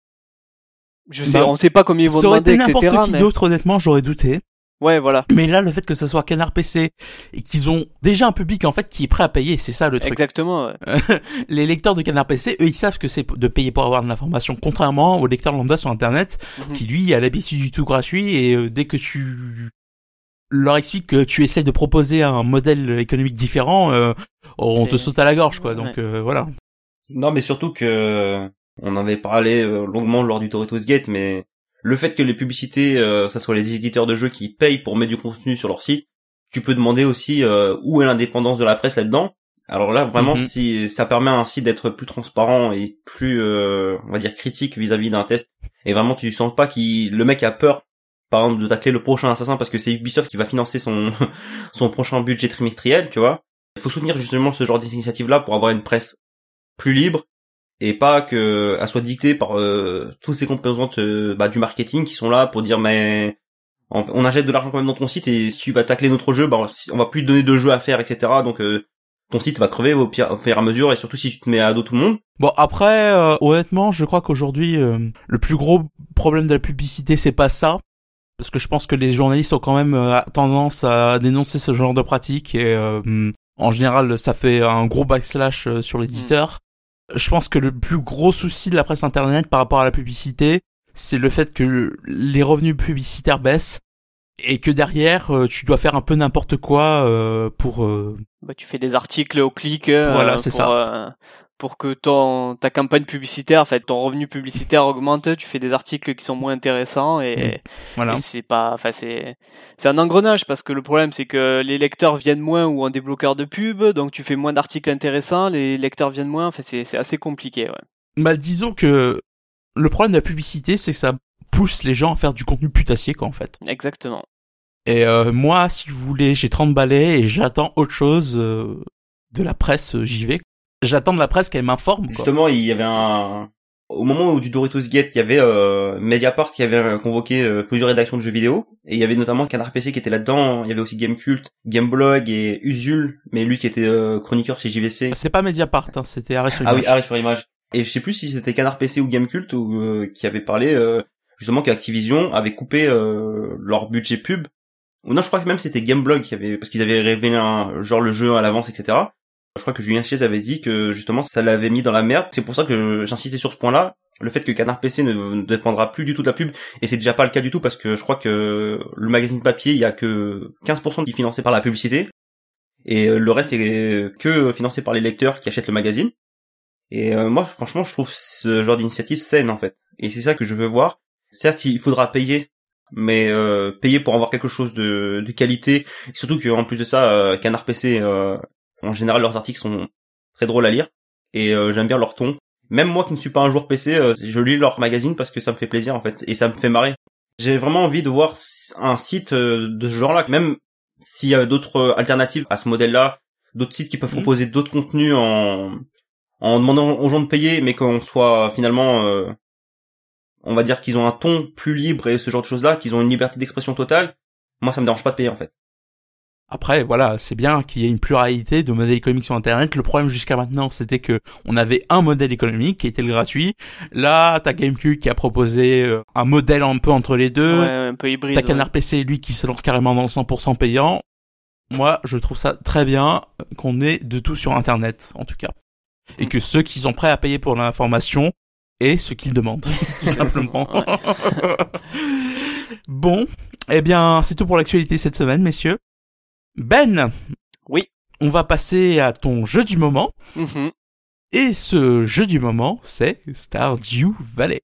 Je sais, bah, on sait pas combien ils vont demander, et cetera. Ça aurait été n'importe qui mais... d'autre, honnêtement, j'aurais douté. Ouais, voilà. Mais là, le fait que ça soit Canard P C et qu'ils ont déjà un public en fait qui est prêt à payer, c'est ça le truc. Exactement. Ouais. Les lecteurs de Canard P C, eux, ils savent ce que c'est de payer pour avoir de l'information, contrairement aux lecteurs lambda sur Internet, mm-hmm. qui lui a l'habitude du tout gratuit et euh, dès que tu leur expliques que tu essaies de proposer un modèle économique différent, euh, on c'est... te saute à la gorge, quoi. Donc ouais. euh, voilà. Non, mais surtout que on avait parlé euh, longuement lors du Doritos Gate, mais le fait que les publicités, euh, ça soit les éditeurs de jeux qui payent pour mettre du contenu sur leur site, tu peux demander aussi euh, où est l'indépendance de la presse là-dedans. Alors là, vraiment, mm-hmm. si ça permet à un site d'être plus transparent et plus, euh, on va dire, critique vis-à-vis d'un test, et vraiment tu sens pas qu'il, le mec a peur, par exemple, de tacler le prochain assassin parce que c'est Ubisoft qui va financer son son prochain budget trimestriel, tu vois. Il faut soutenir justement ce genre d'initiative-là pour avoir une presse plus libre. Et pas que elle soit dictée par euh, toutes ces composantes euh, bah, du marketing qui sont là pour dire mais on, on achète de l'argent quand même dans ton site et si tu vas tacler notre jeu, bah on va plus te donner de jeux à faire, et cetera. Donc euh, ton site va crever au, pire, au fur et à mesure et surtout si tu te mets à dos tout le monde. Bon après, euh, honnêtement, je crois qu'aujourd'hui euh, le plus gros problème de la publicité c'est pas ça, parce que je pense que les journalistes ont quand même euh, tendance à dénoncer ce genre de pratique et euh, en général ça fait un gros backslash euh, sur l'éditeur. Mmh. Je pense que le plus gros souci de la presse internet par rapport à la publicité, c'est le fait que les revenus publicitaires baissent et que derrière euh, tu dois faire un peu n'importe quoi euh, pour. Euh... Bah tu fais des articles au clic. Euh, voilà, c'est pour, ça. Euh, pour que ton ta campagne publicitaire, en fait, ton revenu publicitaire augmente, tu fais des articles qui sont moins intéressants et, mmh. voilà. et c'est pas, enfin c'est c'est un engrenage parce que le problème c'est que les lecteurs viennent moins ou ont des bloqueurs de pub, donc tu fais moins d'articles intéressants, les lecteurs viennent moins, enfin c'est c'est assez compliqué, ouais. Bah disons que le problème de la publicité, c'est que ça pousse les gens à faire du contenu putassier quoi en fait. Exactement. Et euh, moi, si vous voulez, j'ai trente balais et j'attends autre chose euh, de la presse, euh, j'y vais. J'attends de la presse qu'elle m'informe. Quoi. Justement, il y avait un... Au moment où du Doritos Gate, il y avait euh, Mediapart qui avait convoqué euh, plusieurs rédactions de jeux vidéo. Et il y avait notamment Canard P C qui était là-dedans. Il y avait aussi Gamecult, Gameblog et Usul, mais lui qui était euh, chroniqueur chez J V C. C'est pas Mediapart, hein, c'était Arrêt sur Image. Ah oui, Arrêt sur Image. Et je sais plus si c'était Canard P C ou Gamecult ou, euh, qui avait parlé euh, justement qu'Activision avait coupé euh, leur budget pub. Ou non, je crois que même c'était Gameblog qui avait... Parce qu'ils avaient révélé un, genre le jeu à l'avance, et cetera. Je crois que Julien Chiez avait dit que justement ça l'avait mis dans la merde. C'est pour ça que j'insistais sur ce point-là, le fait que Canard P C ne, ne dépendra plus du tout de la pub, et c'est déjà pas le cas du tout parce que je crois que le magazine papier, il y a que quinze pour cent qui est financé par la publicité, et le reste est que financé par les lecteurs qui achètent le magazine. Et euh, moi, franchement, je trouve ce genre d'initiative saine en fait, et c'est ça que je veux voir. Certes, il faudra payer, mais euh, payer pour avoir quelque chose de, de qualité, et surtout qu'en plus de ça, euh, Canard P C... Euh, en général, leurs articles sont très drôles à lire et euh, j'aime bien leur ton. Même moi qui ne suis pas un joueur P C, euh, je lis leur magazine parce que ça me fait plaisir en fait et ça me fait marrer. J'ai vraiment envie de voir un site euh, de ce genre-là, même s'il y a d'autres alternatives à ce modèle-là, d'autres sites qui peuvent mmh. proposer d'autres contenus en en demandant aux gens de payer, mais qu'on soit finalement, euh, on va dire qu'ils ont un ton plus libre et ce genre de choses-là, qu'ils ont une liberté d'expression totale. Moi, ça me dérange pas de payer en fait. Après, voilà, c'est bien qu'il y ait une pluralité de modèles économiques sur Internet. Le problème jusqu'à maintenant, c'était que on avait un modèle économique qui était le gratuit. Là, t'as GameCube qui a proposé euh, un modèle un peu entre les deux. Ouais, un peu hybride. T'as Canard ouais. P C, lui, qui se lance carrément dans le cent pour cent payant. Moi, je trouve ça très bien qu'on ait de tout sur Internet, en tout cas. Et que ceux qui sont prêts à payer pour l'information aient ce qu'ils demandent, tout simplement. Bon, eh bien, c'est tout pour l'actualité cette semaine, messieurs. Ben. Oui. On va passer à ton jeu du moment. Mm-hmm. Et ce jeu du moment, c'est Stardew Valley.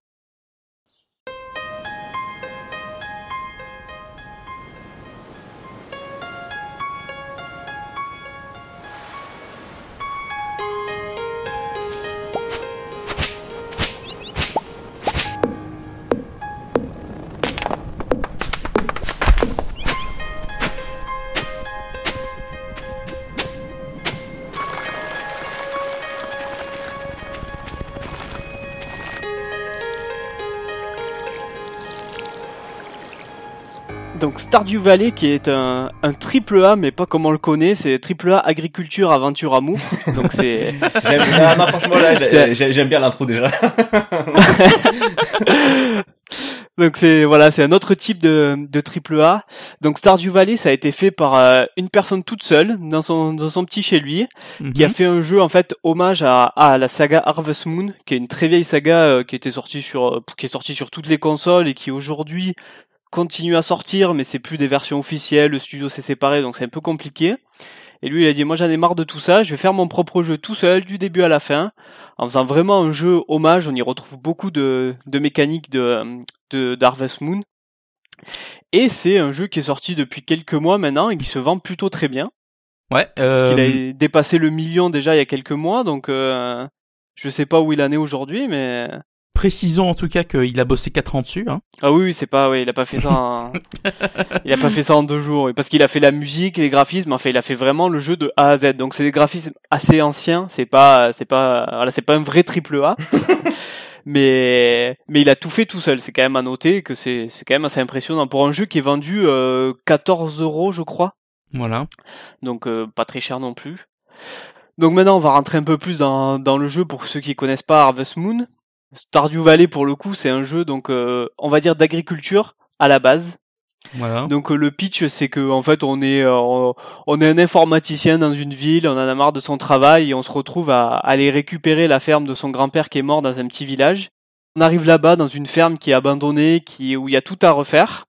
Donc Stardew Valley qui est un, un triple A mais pas comme on le connaît, c'est triple A agriculture aventure amour. Donc c'est J'aime, ah, non, franchement là, j'ai- j'ai- j'aime bien l'intro déjà. Donc c'est voilà, c'est un autre type de de triple A. Donc Stardew Valley, ça a été fait par euh, une personne toute seule dans son dans son petit chez lui, Mm-hmm. qui a fait un jeu en fait hommage à à la saga Harvest Moon, qui est une très vieille saga euh, qui était sortie sur euh, qui est sortie sur toutes les consoles et qui aujourd'hui continue à sortir, mais c'est plus des versions officielles, le studio s'est séparé, donc c'est un peu compliqué. Et lui, il a dit, moi j'en ai marre de tout ça, je vais faire mon propre jeu tout seul, du début à la fin, en faisant vraiment un jeu hommage. On y retrouve beaucoup de, de mécaniques de, de, d'Harvest Moon. Et c'est un jeu qui est sorti depuis quelques mois maintenant, et qui se vend plutôt très bien. Ouais, euh... Parce qu'il a dépassé le million déjà il y a quelques mois, donc euh, je sais pas où il en est aujourd'hui, mais... Précisons en tout cas qu'il a bossé quatre ans dessus. Hein. Ah oui, oui, c'est pas, oui, il a pas fait ça. En... il a pas fait ça en deux jours. Oui, parce qu'il a fait la musique, les graphismes. Enfin, il a fait vraiment le jeu de A à Z. Donc c'est des graphismes assez anciens. C'est pas, c'est pas, voilà, c'est pas un vrai triple A. mais, mais il a tout fait tout seul. C'est quand même à noter que c'est, c'est quand même assez impressionnant pour un jeu qui est vendu euh, quatorze euros, je crois. Voilà. Donc euh, pas très cher non plus. Donc maintenant, on va rentrer un peu plus dans dans le jeu pour ceux qui connaissent pas Harvest Moon. Stardew Valley pour le coup c'est un jeu donc euh, on va dire d'agriculture à la base. Voilà. Donc euh, le pitch c'est que en fait on est euh, on est un informaticien dans une ville, on en a marre de son travail et on se retrouve à, à aller récupérer la ferme de son grand-père qui est mort dans un petit village. On arrive là-bas dans une ferme qui est abandonnée, qui où il y a tout à refaire.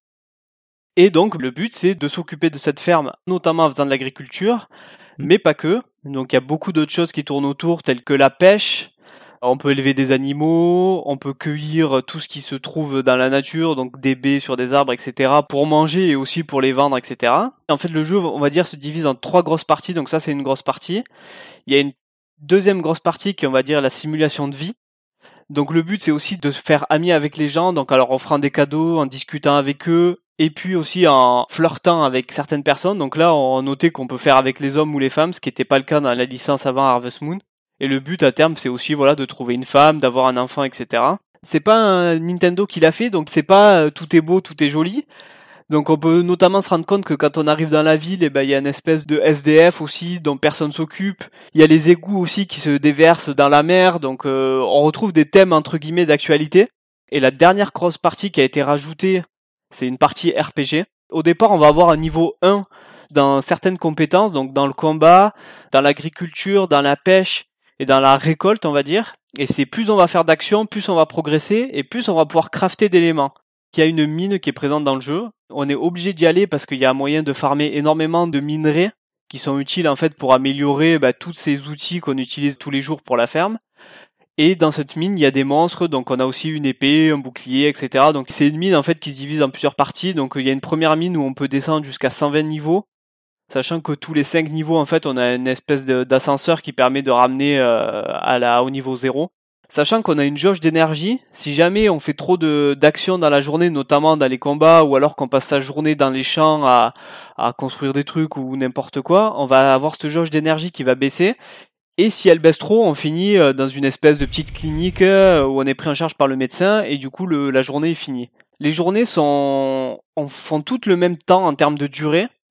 Et donc le but c'est de s'occuper de cette ferme, notamment en faisant de l'agriculture, mais pas que. Donc il y a beaucoup d'autres choses qui tournent autour telles que la pêche. On peut élever des animaux, on peut cueillir tout ce qui se trouve dans la nature, donc des baies sur des arbres, et cetera, pour manger et aussi pour les vendre, et cetera. En fait, le jeu, on va dire, se divise en trois grosses parties, donc ça, c'est une grosse partie. Il y a une deuxième grosse partie qui est, on va dire, la simulation de vie. Donc le but, c'est aussi de se faire ami avec les gens, donc alors offrant des cadeaux, en discutant avec eux, et puis aussi en flirtant avec certaines personnes. Donc là, on notait qu'on peut faire avec les hommes ou les femmes, ce qui n'était pas le cas dans la licence avant Harvest Moon. Et le but à terme, c'est aussi voilà de trouver une femme, d'avoir un enfant, et cetera. C'est pas un Nintendo qui l'a fait, donc c'est pas euh, tout est beau, tout est joli. Donc on peut notamment se rendre compte que quand on arrive dans la ville, eh ben il y a une espèce de S D F aussi dont personne s'occupe. Il y a les égouts aussi qui se déversent dans la mer, donc euh, on retrouve des thèmes entre guillemets d'actualité. Et la dernière grosse partie qui a été rajoutée, c'est une partie R P G. Au départ, on va avoir un niveau un dans certaines compétences, donc dans le combat, dans l'agriculture, dans la pêche et dans la récolte, on va dire. Et c'est plus on va faire d'actions, plus on va progresser, et plus on va pouvoir crafter d'éléments. Il y a une mine qui est présente dans le jeu. On est obligé d'y aller parce qu'il y a moyen de farmer énormément de minerais qui sont utiles en fait pour améliorer bah, tous ces outils qu'on utilise tous les jours pour la ferme. Et dans cette mine, il y a des monstres, donc on a aussi une épée, un bouclier, et cetera. Donc c'est une mine en fait qui se divise en plusieurs parties. Donc il y a une première mine où on peut descendre jusqu'à cent vingt niveaux. Sachant que tous les cinq niveaux, en fait, on a une espèce de, d'ascenseur qui permet de ramener euh, à la, au niveau zéro. Sachant qu'on a une jauge d'énergie, si jamais on fait trop de d'actions dans la journée, notamment dans les combats, ou alors qu'on passe sa journée dans les champs à, à construire des trucs ou n'importe quoi, on va avoir cette jauge d'énergie qui va baisser. Et si elle baisse trop, on finit dans une espèce de petite clinique où on est pris en charge par le médecin, et du coup, le, la journée est finie. Les journées sont, on font toutes le même temps en termes de durée.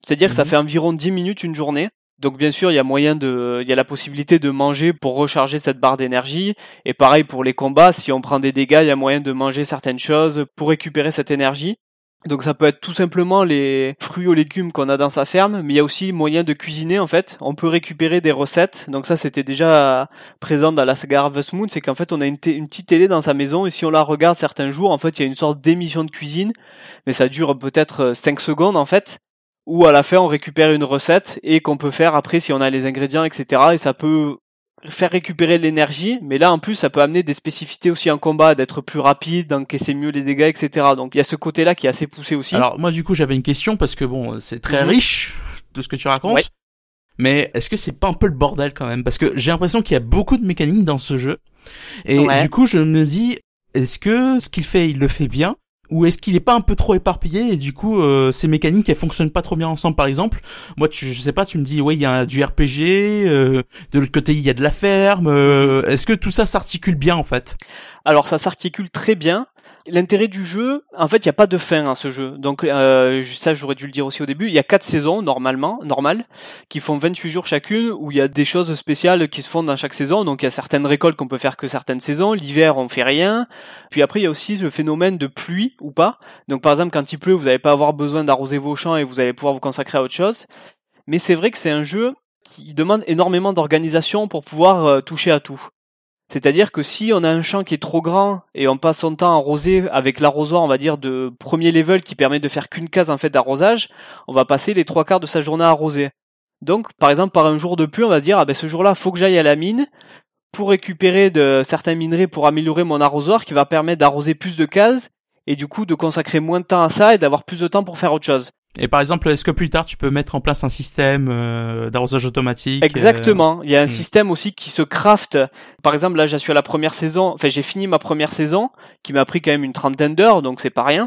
C'est-à-dire mmh. que ça fait environ dix minutes une journée. Donc bien sûr, il y a moyen de, il y a la possibilité de manger pour recharger cette barre d'énergie. Et pareil pour les combats, si on prend des dégâts, il y a moyen de manger certaines choses pour récupérer cette énergie. Donc ça peut être tout simplement les fruits ou légumes qu'on a dans sa ferme, mais il y a aussi moyen de cuisiner en fait. On peut récupérer des recettes. Donc ça c'était déjà présent dans la saga Harvest Moon, c'est qu'en fait on a une, t- une petite télé dans sa maison et si on la regarde certains jours, en fait il y a une sorte d'émission de cuisine, mais ça dure peut-être cinq secondes en fait, où à la fin on récupère une recette et qu'on peut faire après si on a les ingrédients, et cetera. Et ça peut faire récupérer de l'énergie, mais là en plus ça peut amener des spécificités aussi en combat, d'être plus rapide, d'encaisser mieux les dégâts, et cetera. Donc il y a ce côté-là qui est assez poussé aussi. Alors moi du coup j'avais une question parce que bon c'est très mmh. riche tout ce que tu racontes, ouais. mais est-ce que c'est pas un peu le bordel quand même? Parce que j'ai l'impression qu'il y a beaucoup de mécaniques dans ce jeu, et ouais. du coup je me dis est-ce que ce qu'il fait il le fait bien? Ou est-ce qu'il est pas un peu trop éparpillé et du coup euh, ces mécaniques elles fonctionnent pas trop bien ensemble? Par exemple, moi tu, je sais pas, tu me dis ouais il y a du R P G, euh, de l'autre côté il y a de la ferme. Euh, est-ce que tout ça s'articule bien en fait? Alors ça s'articule très bien. L'intérêt du jeu, en fait, il n'y a pas de fin à ce jeu. Donc euh, ça, j'aurais dû le dire aussi au début. Il y a quatre saisons normalement, normales, qui font vingt-huit jours chacune, où il y a des choses spéciales qui se font dans chaque saison. Donc il y a certaines récoltes qu'on peut faire que certaines saisons. L'hiver, on fait rien. Puis après, il y a aussi le phénomène de pluie ou pas. Donc par exemple, quand il pleut, vous n'allez pas avoir besoin d'arroser vos champs et vous allez pouvoir vous consacrer à autre chose. Mais c'est vrai que c'est un jeu qui demande énormément d'organisation pour pouvoir euh, toucher à tout. C'est-à-dire que si on a un champ qui est trop grand et on passe son temps à arroser avec l'arrosoir, on va dire, de premier level qui permet de faire qu'une case en fait d'arrosage, on va passer les trois quarts de sa journée à arroser. Donc, par exemple, par un jour de pluie, on va dire, ah ben ce jour-là, faut que j'aille à la mine pour récupérer de certains minerais pour améliorer mon arrosoir qui va permettre d'arroser plus de cases et du coup de consacrer moins de temps à ça et d'avoir plus de temps pour faire autre chose. Et par exemple, est-ce que plus tard tu peux mettre en place un système euh, d'arrosage automatique? Exactement. euh... Il y a un mmh. système aussi qui se crafte. Par exemple, là, je suis à la première saison. Enfin, j'ai fini ma première saison, qui m'a pris quand même une trentaine d'heures, donc c'est pas rien.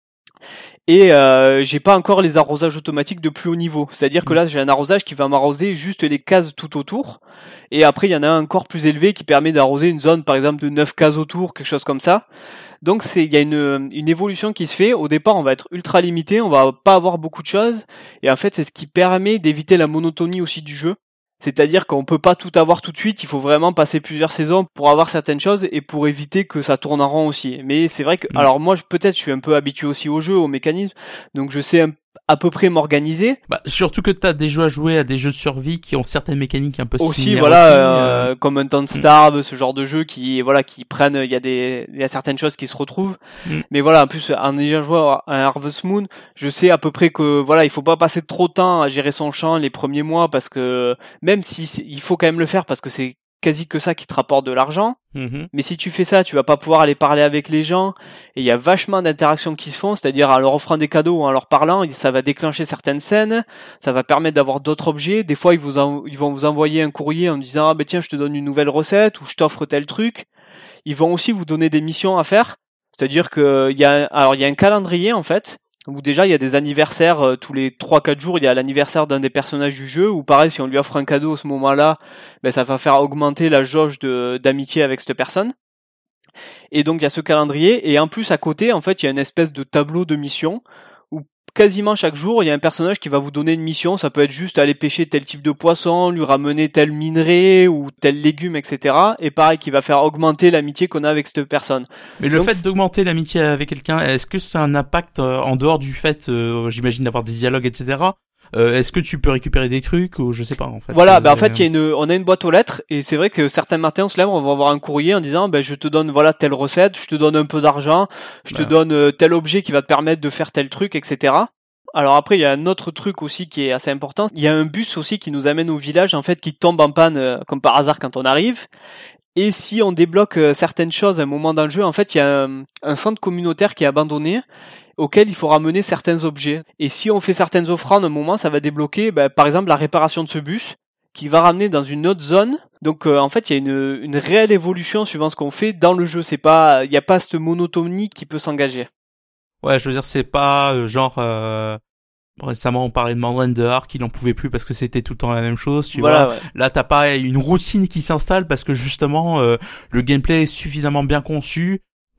Et euh, j'ai pas encore les arrosages automatiques de plus haut niveau. C'est-à-dire que là, j'ai un arrosage qui va m'arroser juste les cases tout autour. Et après, il y en a un encore plus élevé qui permet d'arroser une zone, par exemple, de neuf cases autour, quelque chose comme ça. Donc c'est, il y a une, une évolution qui se fait. Au départ, on va être ultra limité, on va pas avoir beaucoup de choses. Et en fait, c'est ce qui permet d'éviter la monotonie aussi du jeu. C'est-à-dire qu'on peut pas tout avoir tout de suite, il faut vraiment passer plusieurs saisons pour avoir certaines choses et pour éviter que ça tourne en rond aussi. Mais c'est vrai que, mmh. alors moi, peut-être, je suis un peu habitué aussi au jeu, au mécanisme, donc je sais un à peu près m'organiser. Bah, surtout que t'as des jeux à jouer à des jeux de survie qui ont certaines mécaniques un peu similaires. Aussi, voilà, aussi, euh, euh... comme un Don't Starve, mm. ce genre de jeu qui, voilà, qui prennent, il y a des, il y a certaines choses qui se retrouvent. Mm. Mais voilà, en plus, en ayant joué à Harvest Moon, je sais à peu près que, voilà, il faut pas passer trop de temps à gérer son champ les premiers mois parce que, même si il faut quand même le faire parce que c'est quasi que ça qui te rapporte de l'argent. Mmh. Mais si tu fais ça, tu vas pas pouvoir aller parler avec les gens. Et il y a vachement d'interactions qui se font, c'est-à-dire en leur offrant des cadeaux ou en leur parlant, ça va déclencher certaines scènes, ça va permettre d'avoir d'autres objets. Des fois, ils, vous en, ils vont vous envoyer un courrier en disant « Ah ben tiens, je te donne une nouvelle recette » ou « Je t'offre tel truc ». Ils vont aussi vous donner des missions à faire. C'est-à-dire que il y a, alors il y a un calendrier en fait, où déjà il y a des anniversaires euh, tous les trois quatre jours, il y a l'anniversaire d'un des personnages du jeu, où pareil si on lui offre un cadeau à ce moment-là, ben ça va faire augmenter la jauge de d'amitié avec cette personne. Et donc il y a ce calendrier, et en plus à côté en fait il y a une espèce de tableau de mission où quasiment chaque jour il y a un personnage qui va vous donner une mission. Ça peut être juste aller pêcher tel type de poisson, lui ramener tel minerai ou tel légume, et cetera. Et pareil qui va faire augmenter l'amitié qu'on a avec cette personne. Mais le donc, fait d'augmenter l'amitié avec quelqu'un, est-ce que ça a un impact euh, en dehors du fait, euh, j'imagine, d'avoir des dialogues, et cetera. Euh, est-ce que tu peux récupérer des trucs ou je sais pas en fait. Voilà, bah en fait il y a une, on a une boîte aux lettres et c'est vrai que certains matins on se lève, on va avoir un courrier en disant ben je te donne voilà telle recette, je te donne un peu d'argent, je te ouais. donne euh, tel objet qui va te permettre de faire tel truc, et cetera. Alors après il y a un autre truc aussi qui est assez important. Il y a un bus aussi qui nous amène au village en fait qui tombe en panne euh, comme par hasard quand on arrive. Et si on débloque euh, certaines choses à un moment dans le jeu, en fait il y a un, un centre communautaire qui est abandonné, auquel il faut ramener certains objets. Et si on fait certaines offrandes, à un moment, ça va débloquer, bah, par exemple, la réparation de ce bus, qui va ramener dans une autre zone. Donc, euh, en fait, il y a une, une réelle évolution suivant ce qu'on fait dans le jeu. C'est pas, il n'y a pas cette monotonie qui peut s'engager. Ouais, je veux dire, c'est pas euh, genre. Euh... Récemment, on parlait de Mandren de Arc, il en pouvait plus parce que c'était tout le temps la même chose, tu voilà, vois. Ouais. Là, t'as pas une routine qui s'installe parce que justement, euh, le gameplay est suffisamment bien conçu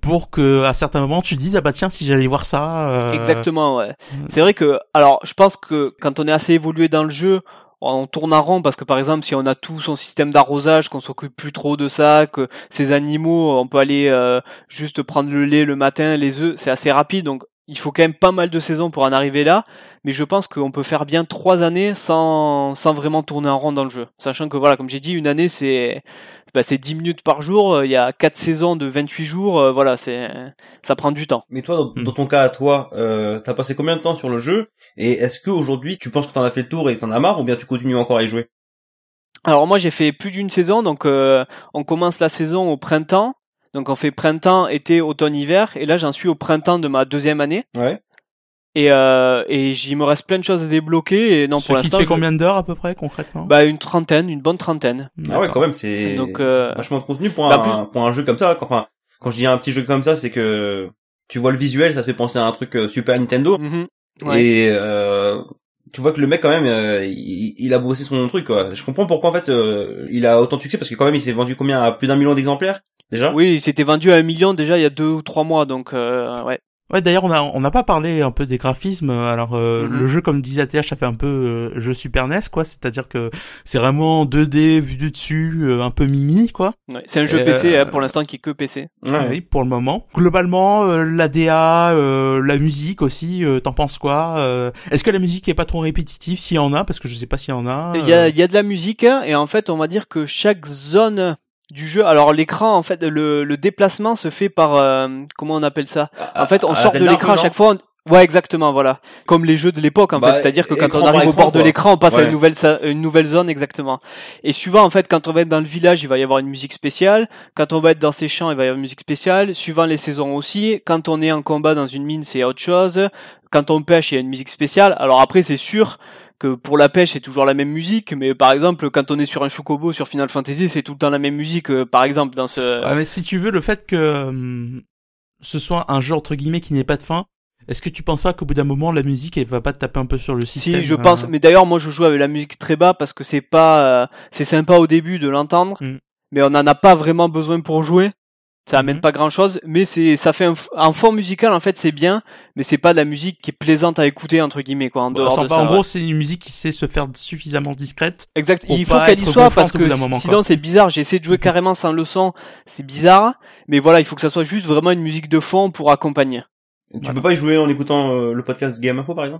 pour que à certains moments tu te dises ah bah tiens si j'allais voir ça. Euh... Exactement, ouais. C'est vrai que alors je pense que quand on est assez évolué dans le jeu, on tourne en rond parce que par exemple si on a tout son système d'arrosage, qu'on s'occupe plus trop de ça, que ces animaux on peut aller euh, juste prendre le lait le matin, les œufs, c'est assez rapide, donc il faut quand même pas mal de saisons pour en arriver là, mais je pense qu'on peut faire bien trois années sans sans vraiment tourner en rond dans le jeu, sachant que voilà, comme j'ai dit, une année c'est bah c'est dix minutes par jour, il y a quatre saisons de vingt-huit jours, euh, voilà, c'est ça prend du temps. Mais toi, dans, dans ton cas à toi, euh, t'as passé combien de temps sur le jeu, et est-ce que aujourd'hui tu penses que t'en as fait le tour et que t'en as marre, ou bien tu continues encore à y jouer? Alors moi j'ai fait plus d'une saison, donc euh, on commence la saison au printemps. Donc on fait printemps, été, automne, hiver, et là j'en suis au printemps de ma deuxième année. Ouais. Et euh, et il me reste plein de choses à débloquer. Et non, Ce pour qui l'instant. te fait je... combien d'heures à peu près concrètement? Bah une trentaine, une bonne trentaine. Ah ouais, quand même, c'est donc euh... vachement de contenu pour bah, un plus... pour un jeu comme ça. Enfin, quand je dis un petit jeu comme ça, c'est que tu vois le visuel, ça te fait penser à un truc Super Nintendo. Mm-hmm. Ouais. Et euh, tu vois que le mec quand même, euh, il, il a bossé son truc, quoi. Je comprends pourquoi en fait euh, il a autant de succès, parce que quand même il s'est vendu combien, à plus d'un million d'exemplaires déjà. Oui, il s'était vendu à un million déjà il y a deux ou trois mois, donc euh, ouais. Ouais, d'ailleurs, on a on n'a pas parlé un peu des graphismes. Alors, euh, Mm-hmm. le jeu, comme disait A T H, ça fait un peu euh, jeu Super N E S, quoi. C'est-à-dire que c'est vraiment deux D vu du dessus, euh, un peu mimi, quoi. Ouais, c'est un jeu Et P C euh, hein, pour l'instant qui est que P C. Ouais. Oui, pour le moment. Globalement, euh, l'A D A, euh, la musique aussi, euh, t'en penses quoi? euh, Est-ce que la musique est pas trop répétitive, s'il y en a, parce que je sais pas s'il y en a. Il y a euh... il y a de la musique hein, et en fait on va dire que chaque zone du jeu, alors l'écran en fait le le déplacement se fait par euh, comment on appelle ça? En fait, on à sort de Zelda l'écran un à peu, chaque fois. On... Ouais, exactement, voilà. Comme les jeux de l'époque, en bah, fait. C'est-à-dire que quand écran on arrive par au écran, bord de quoi. l'écran, on passe à Ouais. une nouvelle, une nouvelle zone, exactement. Et suivant, en fait, quand on va être dans le village, il va y avoir une musique spéciale. Quand on va être dans ces champs, il va y avoir une musique spéciale. Suivant les saisons aussi. Quand on est en combat dans une mine, c'est autre chose. Quand on pêche, il y a une musique spéciale. Alors après, c'est sûr que pour la pêche, c'est toujours la même musique, mais par exemple, quand on est sur un chocobo sur Final Fantasy, c'est tout le temps la même musique, euh, par exemple, dans ce... Ouais, mais si tu veux, le fait que euh, ce soit un jeu, entre guillemets, qui n'ait pas de fin, est-ce que tu penses pas qu'au bout d'un moment, la musique, elle va pas te taper un peu sur le système? Si, je pense, euh... mais d'ailleurs, moi, je joue avec la musique très bas parce que c'est pas, euh, c'est sympa au début de l'entendre, Mm. mais on en a pas vraiment besoin pour jouer. Ça amène Mhm. pas grand chose, mais c'est, ça fait un, f- un fond musical, en fait, c'est bien, mais c'est pas de la musique qui est plaisante à écouter, entre guillemets, quoi, en Bon, dehors sans de pas, ça. en ouais. gros, c'est une musique qui sait se faire suffisamment discrète. Exact. pour Il faut pas qu'elle y être soit parce gonflante au bout que d'un moment, sinon quoi. c'est bizarre. J'ai essayé de jouer carrément sans le son, c'est bizarre. Mais voilà, il faut que ça soit juste vraiment une musique de fond pour accompagner. Tu Voilà. peux pas y jouer en écoutant euh, le podcast Game Info par exemple?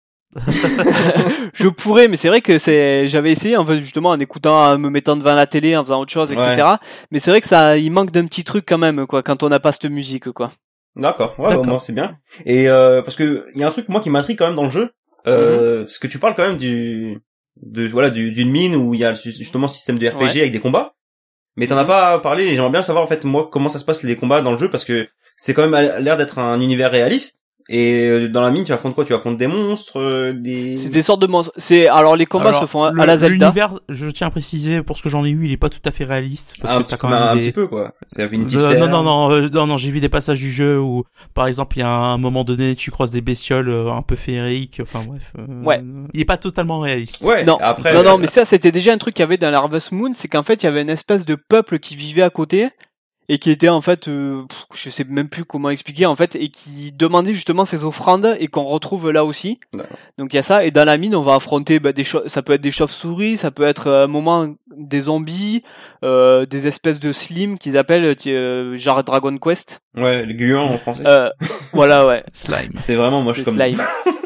Je pourrais, mais c'est vrai que c'est, j'avais essayé en fait justement en écoutant, en me mettant devant la télé, en faisant autre chose, et cetera. Mais c'est vrai que ça, il manque d'un petit truc quand même, quoi, quand on n'a pas cette musique, quoi. D'accord, ouais, D'accord. bah, moi c'est bien. Et euh, parce que il y a un truc moi qui m'intrigue quand même dans le jeu, euh, parce que tu parles quand même du, de voilà, du, d'une mine où il y a justement ce système de R P G Ouais. avec des combats. Mais t'en as Mhm. pas parlé, et j'aimerais bien savoir en fait moi comment ça se passe les combats dans le jeu, parce que c'est quand même à l'air d'être un univers réaliste. Et dans la mine, tu affrontes quoi? Tu affrontes des monstres, euh, des... C'est des sortes de monstres. C'est, alors les combats Alors, se font à, le- à la Zelda. L'univers, je tiens à préciser, pour ce que j'en ai vu, il est pas tout à fait réaliste. Parce un, que petit, t'as quand bah, même un des... petit peu quoi. Ça fait une petite Euh, ferme. non, non, non, euh, non, non, j'ai vu des passages du jeu où, par exemple, il y a un moment donné, tu croises des bestioles euh, un peu féeriques, enfin bref. euh, Ouais. Il est pas totalement réaliste. Ouais. Non, Après. non, non, euh, mais ça, c'était déjà un truc qu'il y avait dans la Harvest Moon, c'est qu'en fait, il y avait une espèce de peuple qui vivait à côté et qui était en fait, euh, pff, je sais même plus comment expliquer en fait, et qui demandait justement ses offrandes et qu'on retrouve là aussi. D'accord. Donc il y a ça, et dans la mine, on va affronter bah, des cho- ça peut être des chauves-souris, ça peut être à un moment des zombies, euh, des espèces de slimes qu'ils appellent euh, genre Dragon Quest. Ouais, les gluants en français. Euh, voilà, ouais. Slime. C'est vraiment moche Des comme. slime.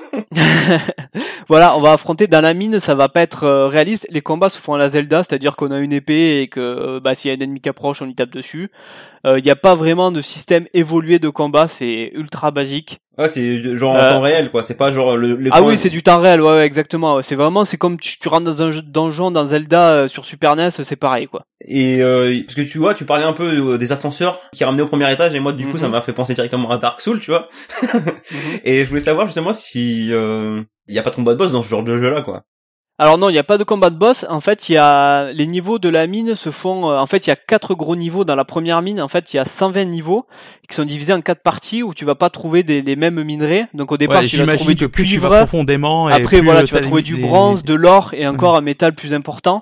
Voilà, on va affronter dans la mine, ça va pas être euh, réaliste. Les combats se font à la Zelda, c'est-à-dire qu'on a une épée et que euh, bah s'il y a un ennemi qui approche, on y tape dessus. Il euh, y a pas vraiment de système évolué de combat, c'est ultra basique. Ouais, c'est genre en Euh, temps réel quoi. C'est pas genre le. Les Ah points- oui, c'est du temps réel, ouais, ouais exactement. Ouais. C'est vraiment, c'est comme tu, tu rentres dans un jeu de donjon dans Zelda euh, sur Super N E S, c'est pareil quoi. Et euh, parce que tu vois, tu parlais un peu euh, des ascenseurs qui ramenaient au premier étage, et moi du coup Mhm. ça m'a fait penser directement à Dark Souls, tu vois. Et je voulais savoir justement si euh, il y a pas de combat de boss dans ce genre de jeu là quoi. Alors non, il n'y a pas de combat de boss. En fait, il y a les niveaux de la mine se font. Euh, en fait, il y a quatre gros niveaux dans la première mine. En fait, il y a cent vingt niveaux qui sont divisés en quatre parties où tu vas pas trouver des, les mêmes minerais. Donc au départ, Ouais, tu vas j'imagine trouver que du plus tu vas cuivre. profondément et Après, plus, voilà, euh, tu vas t'as trouver des- du des- bronze, de l'or et encore un métal plus important.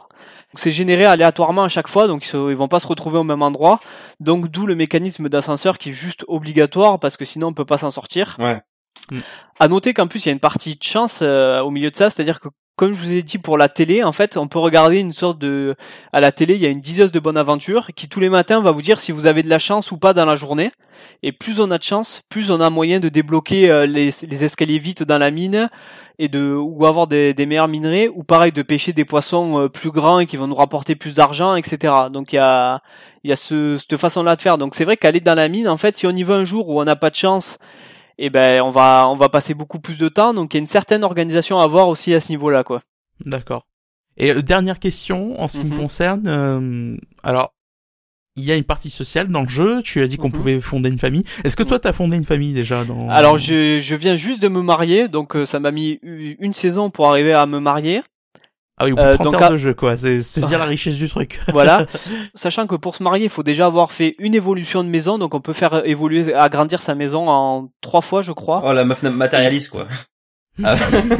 C'est généré aléatoirement à chaque fois, donc ils, se, ils vont pas se retrouver au même endroit. Donc d'où le mécanisme d'ascenseur qui est juste obligatoire parce que sinon on peut pas s'en sortir. Ouais. À noter qu'en plus il y a une partie de chance euh, au milieu de ça, c'est-à-dire que comme je vous ai dit pour la télé, en fait, on peut regarder une sorte de... À la télé, il y a une diseuse de bonne aventure qui tous les matins va vous dire si vous avez de la chance ou pas dans la journée. Et plus on a de chance, plus on a moyen de débloquer euh, les, les escaliers vite dans la mine et de ou avoir des, des meilleurs minerais ou pareil de pêcher des poissons euh, plus grands et qui vont nous rapporter plus d'argent, et cetera. Donc il y a il y a ce, cette façon-là de faire. Donc c'est vrai qu'aller dans la mine, en fait, si on y va un jour où on n'a pas de chance, et ben on va on va passer beaucoup plus de temps, donc il y a une certaine organisation à avoir aussi à ce niveau-là, quoi. D'accord. Et euh, dernière question en ce qui Mm-hmm. me concerne, euh, alors il y a une partie sociale dans le jeu. Tu as dit qu'on Mm-hmm. pouvait fonder une famille. Est-ce que toi t'as fondé une famille déjà dans... Alors je je viens juste de me marier, donc euh, ça m'a mis une saison pour arriver à me marier. Ah oui, au bout de Euh, trente donc heures à- de jeu, quoi. C'est, c'est dire la richesse du truc. Voilà. Sachant que pour se marier, il faut déjà avoir fait une évolution de maison, donc on peut faire évoluer, agrandir sa maison en trois fois, je crois. Oh, la meuf matérialiste, quoi. Ah.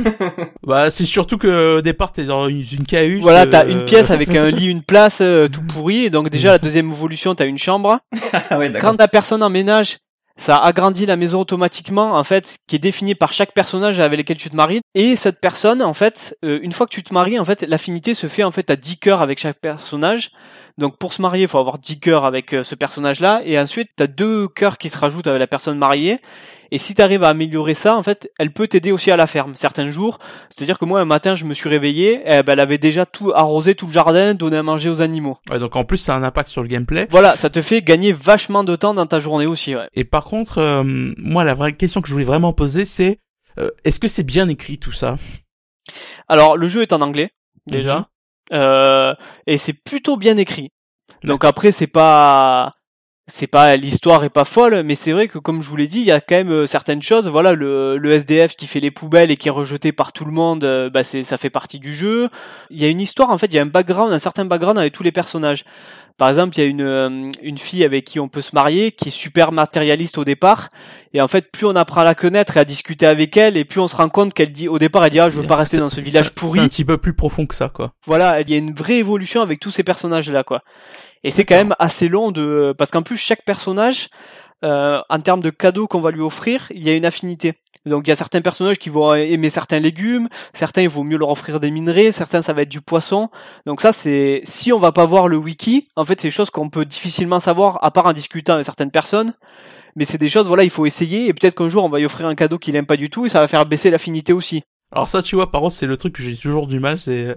Bah, c'est surtout que au départ t'es dans une, une cahute. Voilà, euh, t'as une pièce avec un lit, une place, euh, tout pourri. Et donc déjà la deuxième évolution, t'as une chambre. Ah ouais, d'accord. Quand la personne emménage, ça agrandit la maison automatiquement, en fait, qui est définie par chaque personnage avec lequel tu te maries. Et cette personne, en fait, euh, une fois que tu te maries, en fait, l'affinité se fait en fait à dix cœurs avec chaque personnage. Donc pour se marier, il faut avoir dix cœurs avec euh, ce personnage-là. Et ensuite, t'as deux cœurs qui se rajoutent avec la personne mariée. Et si tu arrives à améliorer ça, en fait, elle peut t'aider aussi à la ferme certains jours. C'est-à-dire que moi, un matin, je me suis réveillé, eh ben, elle avait déjà tout arrosé, tout le jardin, donné à manger aux animaux. Ouais, donc en plus ça a un impact sur le gameplay. Voilà, ça te fait gagner vachement de temps dans ta journée aussi. Ouais. Et par contre, euh, moi la vraie question que je voulais vraiment poser, c'est euh, est-ce que c'est bien écrit tout ça? Alors, le jeu est en anglais déjà, Mhm. euh, et c'est plutôt bien écrit. Donc après, c'est pas c'est pas l'histoire est pas folle, mais c'est vrai que comme je vous l'ai dit, il y a quand même euh, certaines choses. Voilà, le, le S D F qui fait les poubelles et qui est rejeté par tout le monde, euh, bah c'est ça fait partie du jeu. Il y a une histoire, en fait, il y a un background, un certain background avec tous les personnages. Par exemple, il y a une euh, une fille avec qui on peut se marier, qui est super matérialiste au départ, et en fait, plus on apprend à la connaître et à discuter avec elle, et plus on se rend compte qu'elle dit au départ, elle dit ah je veux pas rester C'est- dans ce c'est- village c'est pourri. un petit peu plus profond que ça, quoi. Voilà, il y a une vraie évolution avec tous ces personnages là, quoi. Et c'est quand même assez long de parce qu'en plus chaque personnage euh, en termes de cadeaux qu'on va lui offrir, il y a une affinité. Donc il y a certains personnages qui vont aimer certains légumes, certains il vaut mieux leur offrir des minerais, certains ça va être du poisson. Donc ça c'est si on va pas voir le wiki, en fait c'est des choses qu'on peut difficilement savoir à part en discutant avec certaines personnes. Mais c'est des choses voilà, il faut essayer et peut-être qu'un jour on va lui offrir un cadeau qu'il aime pas du tout et ça va faire baisser l'affinité aussi. Alors ça, tu vois, par contre, c'est le truc que j'ai toujours du mal, c'est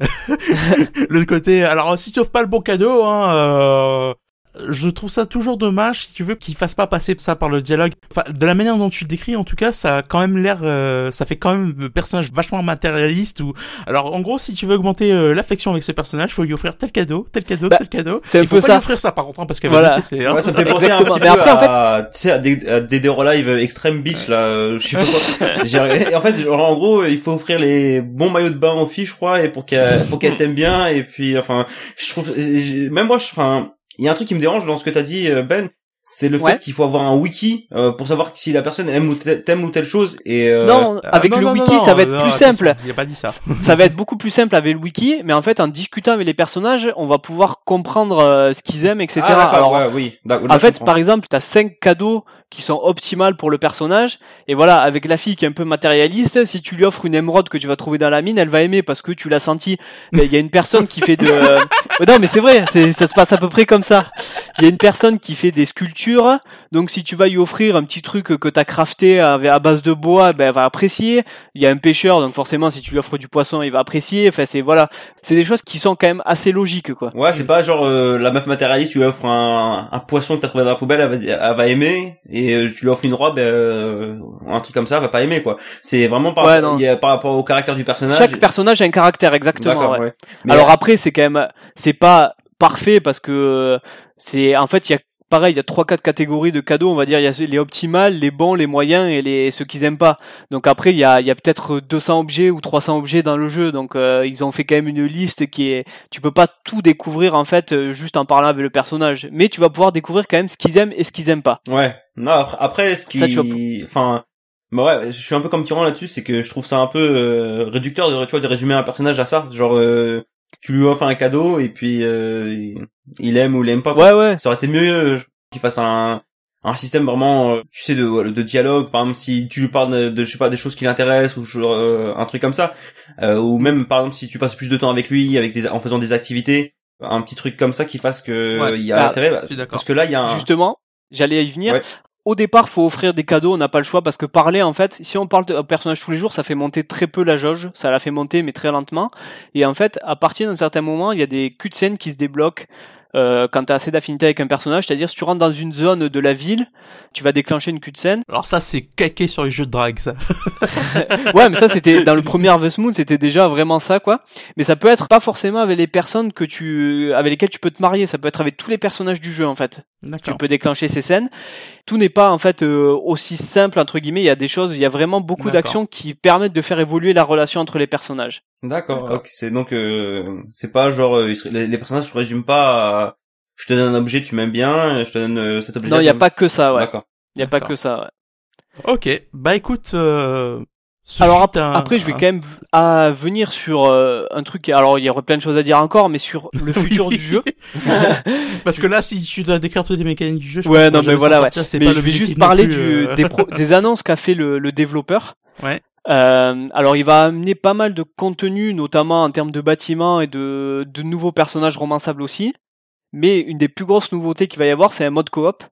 le côté. Alors, si tu offres pas le bon cadeau, hein, euh... je trouve ça toujours dommage, si tu veux, qu'ils fassent pas passer ça par le dialogue. Enfin, de la manière dont tu le décris, en tout cas, ça a quand même l'air, euh... ça fait quand même un personnage vachement matérialiste. Ou alors, en gros, si tu veux augmenter euh, l'affection avec ce personnage, faut lui offrir tel cadeau, tel cadeau, Bah, tel cadeau. c'est un Il faut peu pas ça. lui offrir ça, par contre, hein, parce qu'elle Voilà. va c'est. hein. Ouais, ça me fait penser un Exactement. petit Mais peu après, en fait- à, tu sais, à des, à des Dead or Alive Extreme Beach, là, euh, je sais pas quoi. J'ai- et en fait, genre, en gros, il faut offrir les bons maillots de bain aux filles, je crois, et pour qu'elles, pour qu'elles t'aiment bien, et puis, enfin, je trouve, j'ai- même moi, je, enfin, il y a un truc qui me dérange dans ce que t'as dit, euh, Ben, c'est le Ouais. fait qu'il faut avoir un wiki, euh, pour savoir si la personne aime ou telle, t'aime ou telle chose, et, euh, Non, Ah, avec non, le non, wiki, non, ça va être non, plus attention, simple. Il a pas dit ça. Ça va être beaucoup plus simple avec le wiki, mais en fait, en discutant avec les personnages, on va pouvoir comprendre euh, ce qu'ils aiment, et cetera. Ah, d'accord, Alors, ouais, oui. D'accord, là, en je fait, comprends. par exemple, t'as cinq cadeaux qui sont optimales pour le personnage, et voilà, avec la fille qui est un peu matérialiste, si tu lui offres une émeraude que tu vas trouver dans la mine, elle va aimer parce que tu l'as senti. Il y a une personne qui fait de... euh, non, mais c'est vrai, c'est, ça se passe à peu près comme ça. Il y a une personne qui fait des sculptures, donc si tu vas lui offrir un petit truc que t'as crafté à, à base de bois, ben elle va apprécier. Il y a un pêcheur, donc forcément, si tu lui offres du poisson, il va apprécier. Enfin, c'est voilà, c'est des choses qui sont quand même assez logiques, quoi. Ouais, c'est pas genre euh, la meuf matérialiste, tu lui offres un, un poisson que t'as trouvé dans la poubelle, elle va, elle va aimer, et euh, tu lui offres une robe, euh, un truc comme ça, elle va pas aimer, quoi. C'est vraiment par, Ouais, non. il y a, par rapport au caractère du personnage. Chaque personnage a un caractère, exactement. D'accord, ouais. ouais. Mais, Alors après, c'est quand même, c'est pas parfait parce que c'est, en fait, il y a pareil, il y a trois, quatre catégories de cadeaux, on va dire. Il y a les optimales, les bons, les moyens et les ceux qu'ils aiment pas. Donc après, il y a, il y a peut-être deux cents objets ou trois cents objets dans le jeu. Donc euh, ils ont fait quand même une liste qui est, tu peux pas tout découvrir en fait euh, juste en parlant avec le personnage, mais tu vas pouvoir découvrir quand même ce qu'ils aiment et ce qu'ils aiment pas. ouais. Non, après, après ce qui, Ça, tu vas- enfin, bah ouais, je suis un peu comme Tyran là-dessus, c'est que je trouve ça un peu euh, réducteur de, tu vois, de résumer un personnage à ça. Genre, euh, tu lui offres un cadeau et puis euh, il aime ou il aime pas. Ouais, ouais. Ça aurait été mieux euh, qu'il fasse un un système vraiment, euh, tu sais, de de dialogue. Par exemple, si tu lui parles de, de je sais pas des choses qui l'intéressent ou euh, un truc comme ça, euh, ou même par exemple si tu passes plus de temps avec lui, avec des en faisant des activités, un petit truc comme ça qui fasse que Ouais. il y a Bah, intérêt. Bah, parce que là, il y a un... Justement, j'allais y venir. Ouais. Au départ, faut offrir des cadeaux, on n'a pas le choix parce que parler, en fait, si on parle de personnage tous les jours, ça fait monter très peu la jauge, ça la fait monter mais très lentement. Et en fait, à partir d'un certain moment, il y a des cutscenes qui se débloquent euh, quand t'as assez d'affinité avec un personnage, c'est-à-dire si tu rentres dans une zone de la ville, tu vas déclencher une cutscene. Alors ça, c'est calqué sur les jeux de drague, ça. Ouais, mais ça c'était dans le premier Harvest Moon, c'était déjà vraiment ça, quoi. Mais ça peut être pas forcément avec les personnes que tu, avec lesquelles tu peux te marier. Ça peut être avec tous les personnages du jeu, en fait. D'accord. Tu peux déclencher ces scènes. Tout n'est pas en fait euh, aussi simple entre guillemets. Il y a des choses, il y a vraiment beaucoup D'accord. d'actions qui permettent de faire évoluer la relation entre les personnages. D'accord. D'accord. Ok, c'est donc euh, c'est pas genre euh, les, les personnages se résument pas à je te donne un objet, tu m'aimes bien, je te donne euh, cet objet. Non, il y a pas que ça, ouais. D'accord. Il y a pas D'accord. que ça, ouais. Ok, bah écoute. Euh, ce Alors fut ap- un- après, je vais un- quand même v- à venir sur euh, un truc. Alors, il y aurait plein de choses à dire encore, mais sur le futur Oui. du jeu. Parce que là, si tu dois décrire toutes les mécaniques du jeu, je Ouais, pense non, qu'on va mais jamais voilà, s'en ouais. sortir, c'est Mais pas je vais l'objectif juste non parler plus, du, euh, des, pro- des annonces qu'a fait le, le développeur. Ouais. Euh, alors, il va amener pas mal de contenu, notamment en termes de bâtiments et de, de nouveaux personnages romançables aussi. Mais une des plus grosses nouveautés qu'il va y avoir, c'est un mode coop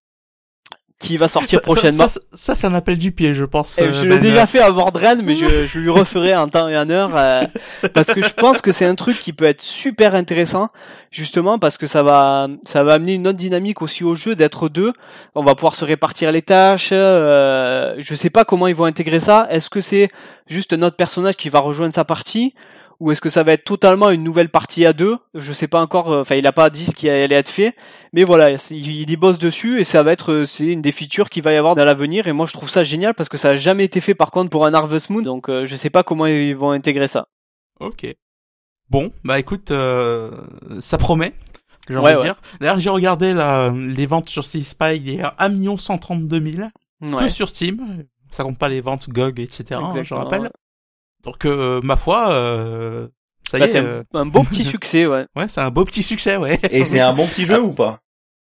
qui va sortir Ça- prochainement. Ça, ça, ça, c'est un appel du pied, je pense. Eh, euh, je l'ai Ben, déjà fait à Vordren, mais je, je lui referai en temps et en heure euh, parce que je pense que c'est un truc qui peut être super intéressant, justement parce que ça va, ça va amener une autre dynamique aussi au jeu d'être deux. On va pouvoir se répartir les tâches. Euh, je sais pas comment ils vont intégrer ça. Est-ce que c'est juste notre personnage qui va rejoindre sa partie? Ou est-ce que ça va être totalement une nouvelle partie à deux? Je sais pas encore. Enfin, il a pas dit ce qui allait être fait, mais voilà, c'est- il y bosse dessus et ça va être, c'est une des features qu'il va y avoir dans l'avenir. Et moi, je trouve ça génial parce que ça a jamais été fait par contre pour un Harvest Moon. Donc, euh, je sais pas comment ils vont intégrer ça. Ok. Bon, bah écoute, euh, ça promet. J'ai envie Ouais, de ouais. dire. D'ailleurs, j'ai regardé la, les ventes sur C-Spy, il est à un million cent trente-deux mille. Ouais. Que sur Steam. Ça compte pas les ventes G O G, et cetera. hein, je Exactement, rappelle. ouais. Donc, euh, ma foi, euh, ça y Bah, est. c'est un, euh, un beau petit succès, ouais. Ouais, c'est un beau petit succès, ouais. Et c'est un bon petit jeu ou pas?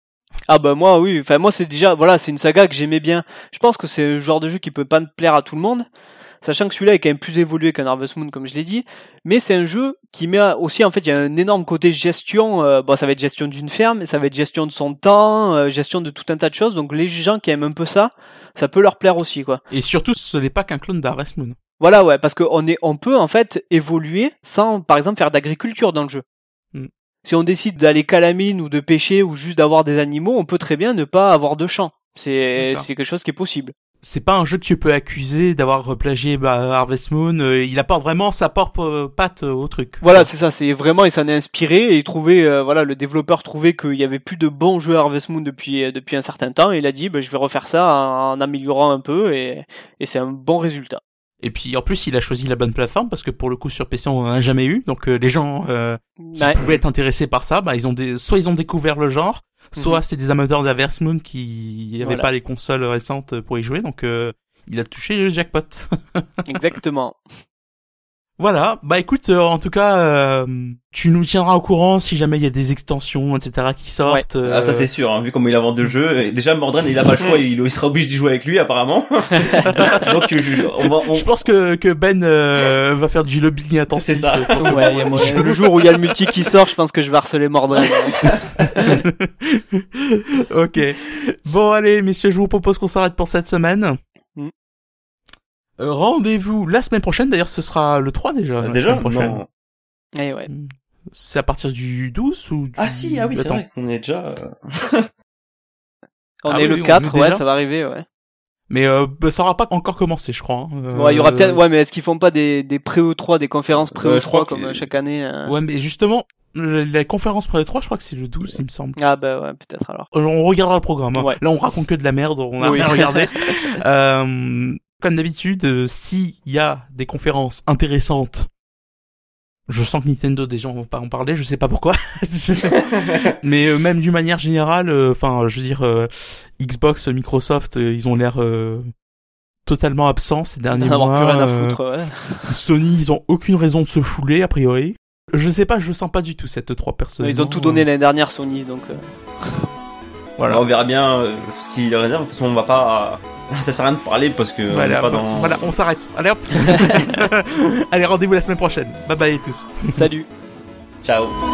Ah bah moi oui, enfin moi c'est déjà voilà, c'est une saga que j'aimais bien. Je pense que c'est le genre de jeu qui peut pas plaire à tout le monde, sachant que celui-là est quand même plus évolué qu'un Harvest Moon comme je l'ai dit, mais c'est un jeu qui met aussi en fait il y a un énorme côté gestion, euh, bon ça va être gestion d'une ferme, ça va être gestion de son temps, euh, gestion de tout un tas de choses, donc les gens qui aiment un peu ça, ça peut leur plaire aussi quoi. Et surtout, ce n'est pas qu'un clone d'Harvest Moon. Voilà ouais, parce qu'on est on peut en fait évoluer sans par exemple faire d'agriculture dans le jeu. Mm. Si on décide d'aller qu'à la mine ou de pêcher ou juste d'avoir des animaux, on peut très bien ne pas avoir de champ. C'est D'accord. c'est quelque chose qui est possible. C'est pas un jeu que tu peux accuser d'avoir plagié bah, Harvest Moon. euh, il apporte vraiment sa propre euh, patte euh, au truc. Voilà, c'est ça, c'est vraiment il s'en est inspiré et il trouvait euh, voilà, le développeur trouvait qu'il y avait plus de bons jeux Harvest Moon depuis euh, depuis un certain temps et il a dit bah, je vais refaire ça en, en améliorant un peu et et c'est un bon résultat. Et puis en plus, il a choisi la bonne plateforme parce que pour le coup sur P C on en a jamais eu. Donc euh, les gens euh, qui Ouais. pouvaient être intéressés par ça, bah ils ont des, soit ils ont découvert le genre, soit Mhm. c'est des amateurs d'Harvest Moon qui n'avaient Voilà. pas les consoles récentes pour y jouer. Donc euh, il a touché le jackpot. Exactement. Voilà, bah écoute, euh, en tout cas, euh, tu nous tiendras au courant si jamais il y a des extensions, et cetera qui sortent. euh, Ah ça c'est sûr, hein, vu comment il a vendu le jeu. Et déjà Mordred il a pas le choix, il, il sera obligé d'y jouer avec lui apparemment. Donc je, on va, on... Je pense que, que Ben euh, va faire du lobbying intensif. C'est ça. euh, Ouais, il y a moyen. Le jour où il y a le multi qui sort, je pense que je vais harceler Mordred. Ok. Bon allez messieurs, je vous propose qu'on s'arrête pour cette semaine. Mm. Euh, rendez-vous la semaine prochaine, d'ailleurs ce sera le trois déjà. la déjà semaine prochaine. non. Et ouais. C'est à partir du douze ou du... Ah si, ah oui c'est Attends. vrai qu'on est déjà. euh, On Ah est oui, le oui, on quatre, est ouais, déjà. ça va arriver, ouais. Mais euh, bah, ça aura pas encore commencé, je crois. hein. Ouais, il y aura Euh, peut-être, ouais, mais est-ce qu'ils font pas des, des pré-E trois, des conférences pré-E trois Euh, je crois comme que- euh, chaque année? euh Ouais, mais justement, le- la conférence près trois, je crois que c'est le douze, il me semble. Ah bah ouais, peut-être alors. Euh, On regardera le programme. hein. Ouais. Là, on raconte que de la merde, on a Oui. rien regardé. euh, comme d'habitude, euh, s'il y a des conférences intéressantes, je sens que Nintendo, des gens vont pas en parler, je sais pas pourquoi. Mais euh, même d'une manière générale, enfin, je veux dire, euh, Xbox, Microsoft, euh, ils ont l'air euh, totalement absents ces derniers D'en avoir mois. plus rien à euh, foutre, ouais. Sony, ils ont aucune raison de se fouler, a priori. Je sais pas, je sens pas du tout cette E trois personnellement. Ils ont tout donné l'année dernière, Sony, donc. Euh... Voilà. On verra bien euh, ce qu'il réserve. De toute façon, on va pas. Ça sert à rien de parler parce que. Voilà, on est pas dans... voilà, on s'arrête. Allez hop. Allez, rendez-vous la semaine prochaine. Bye bye tous. Salut. Ciao.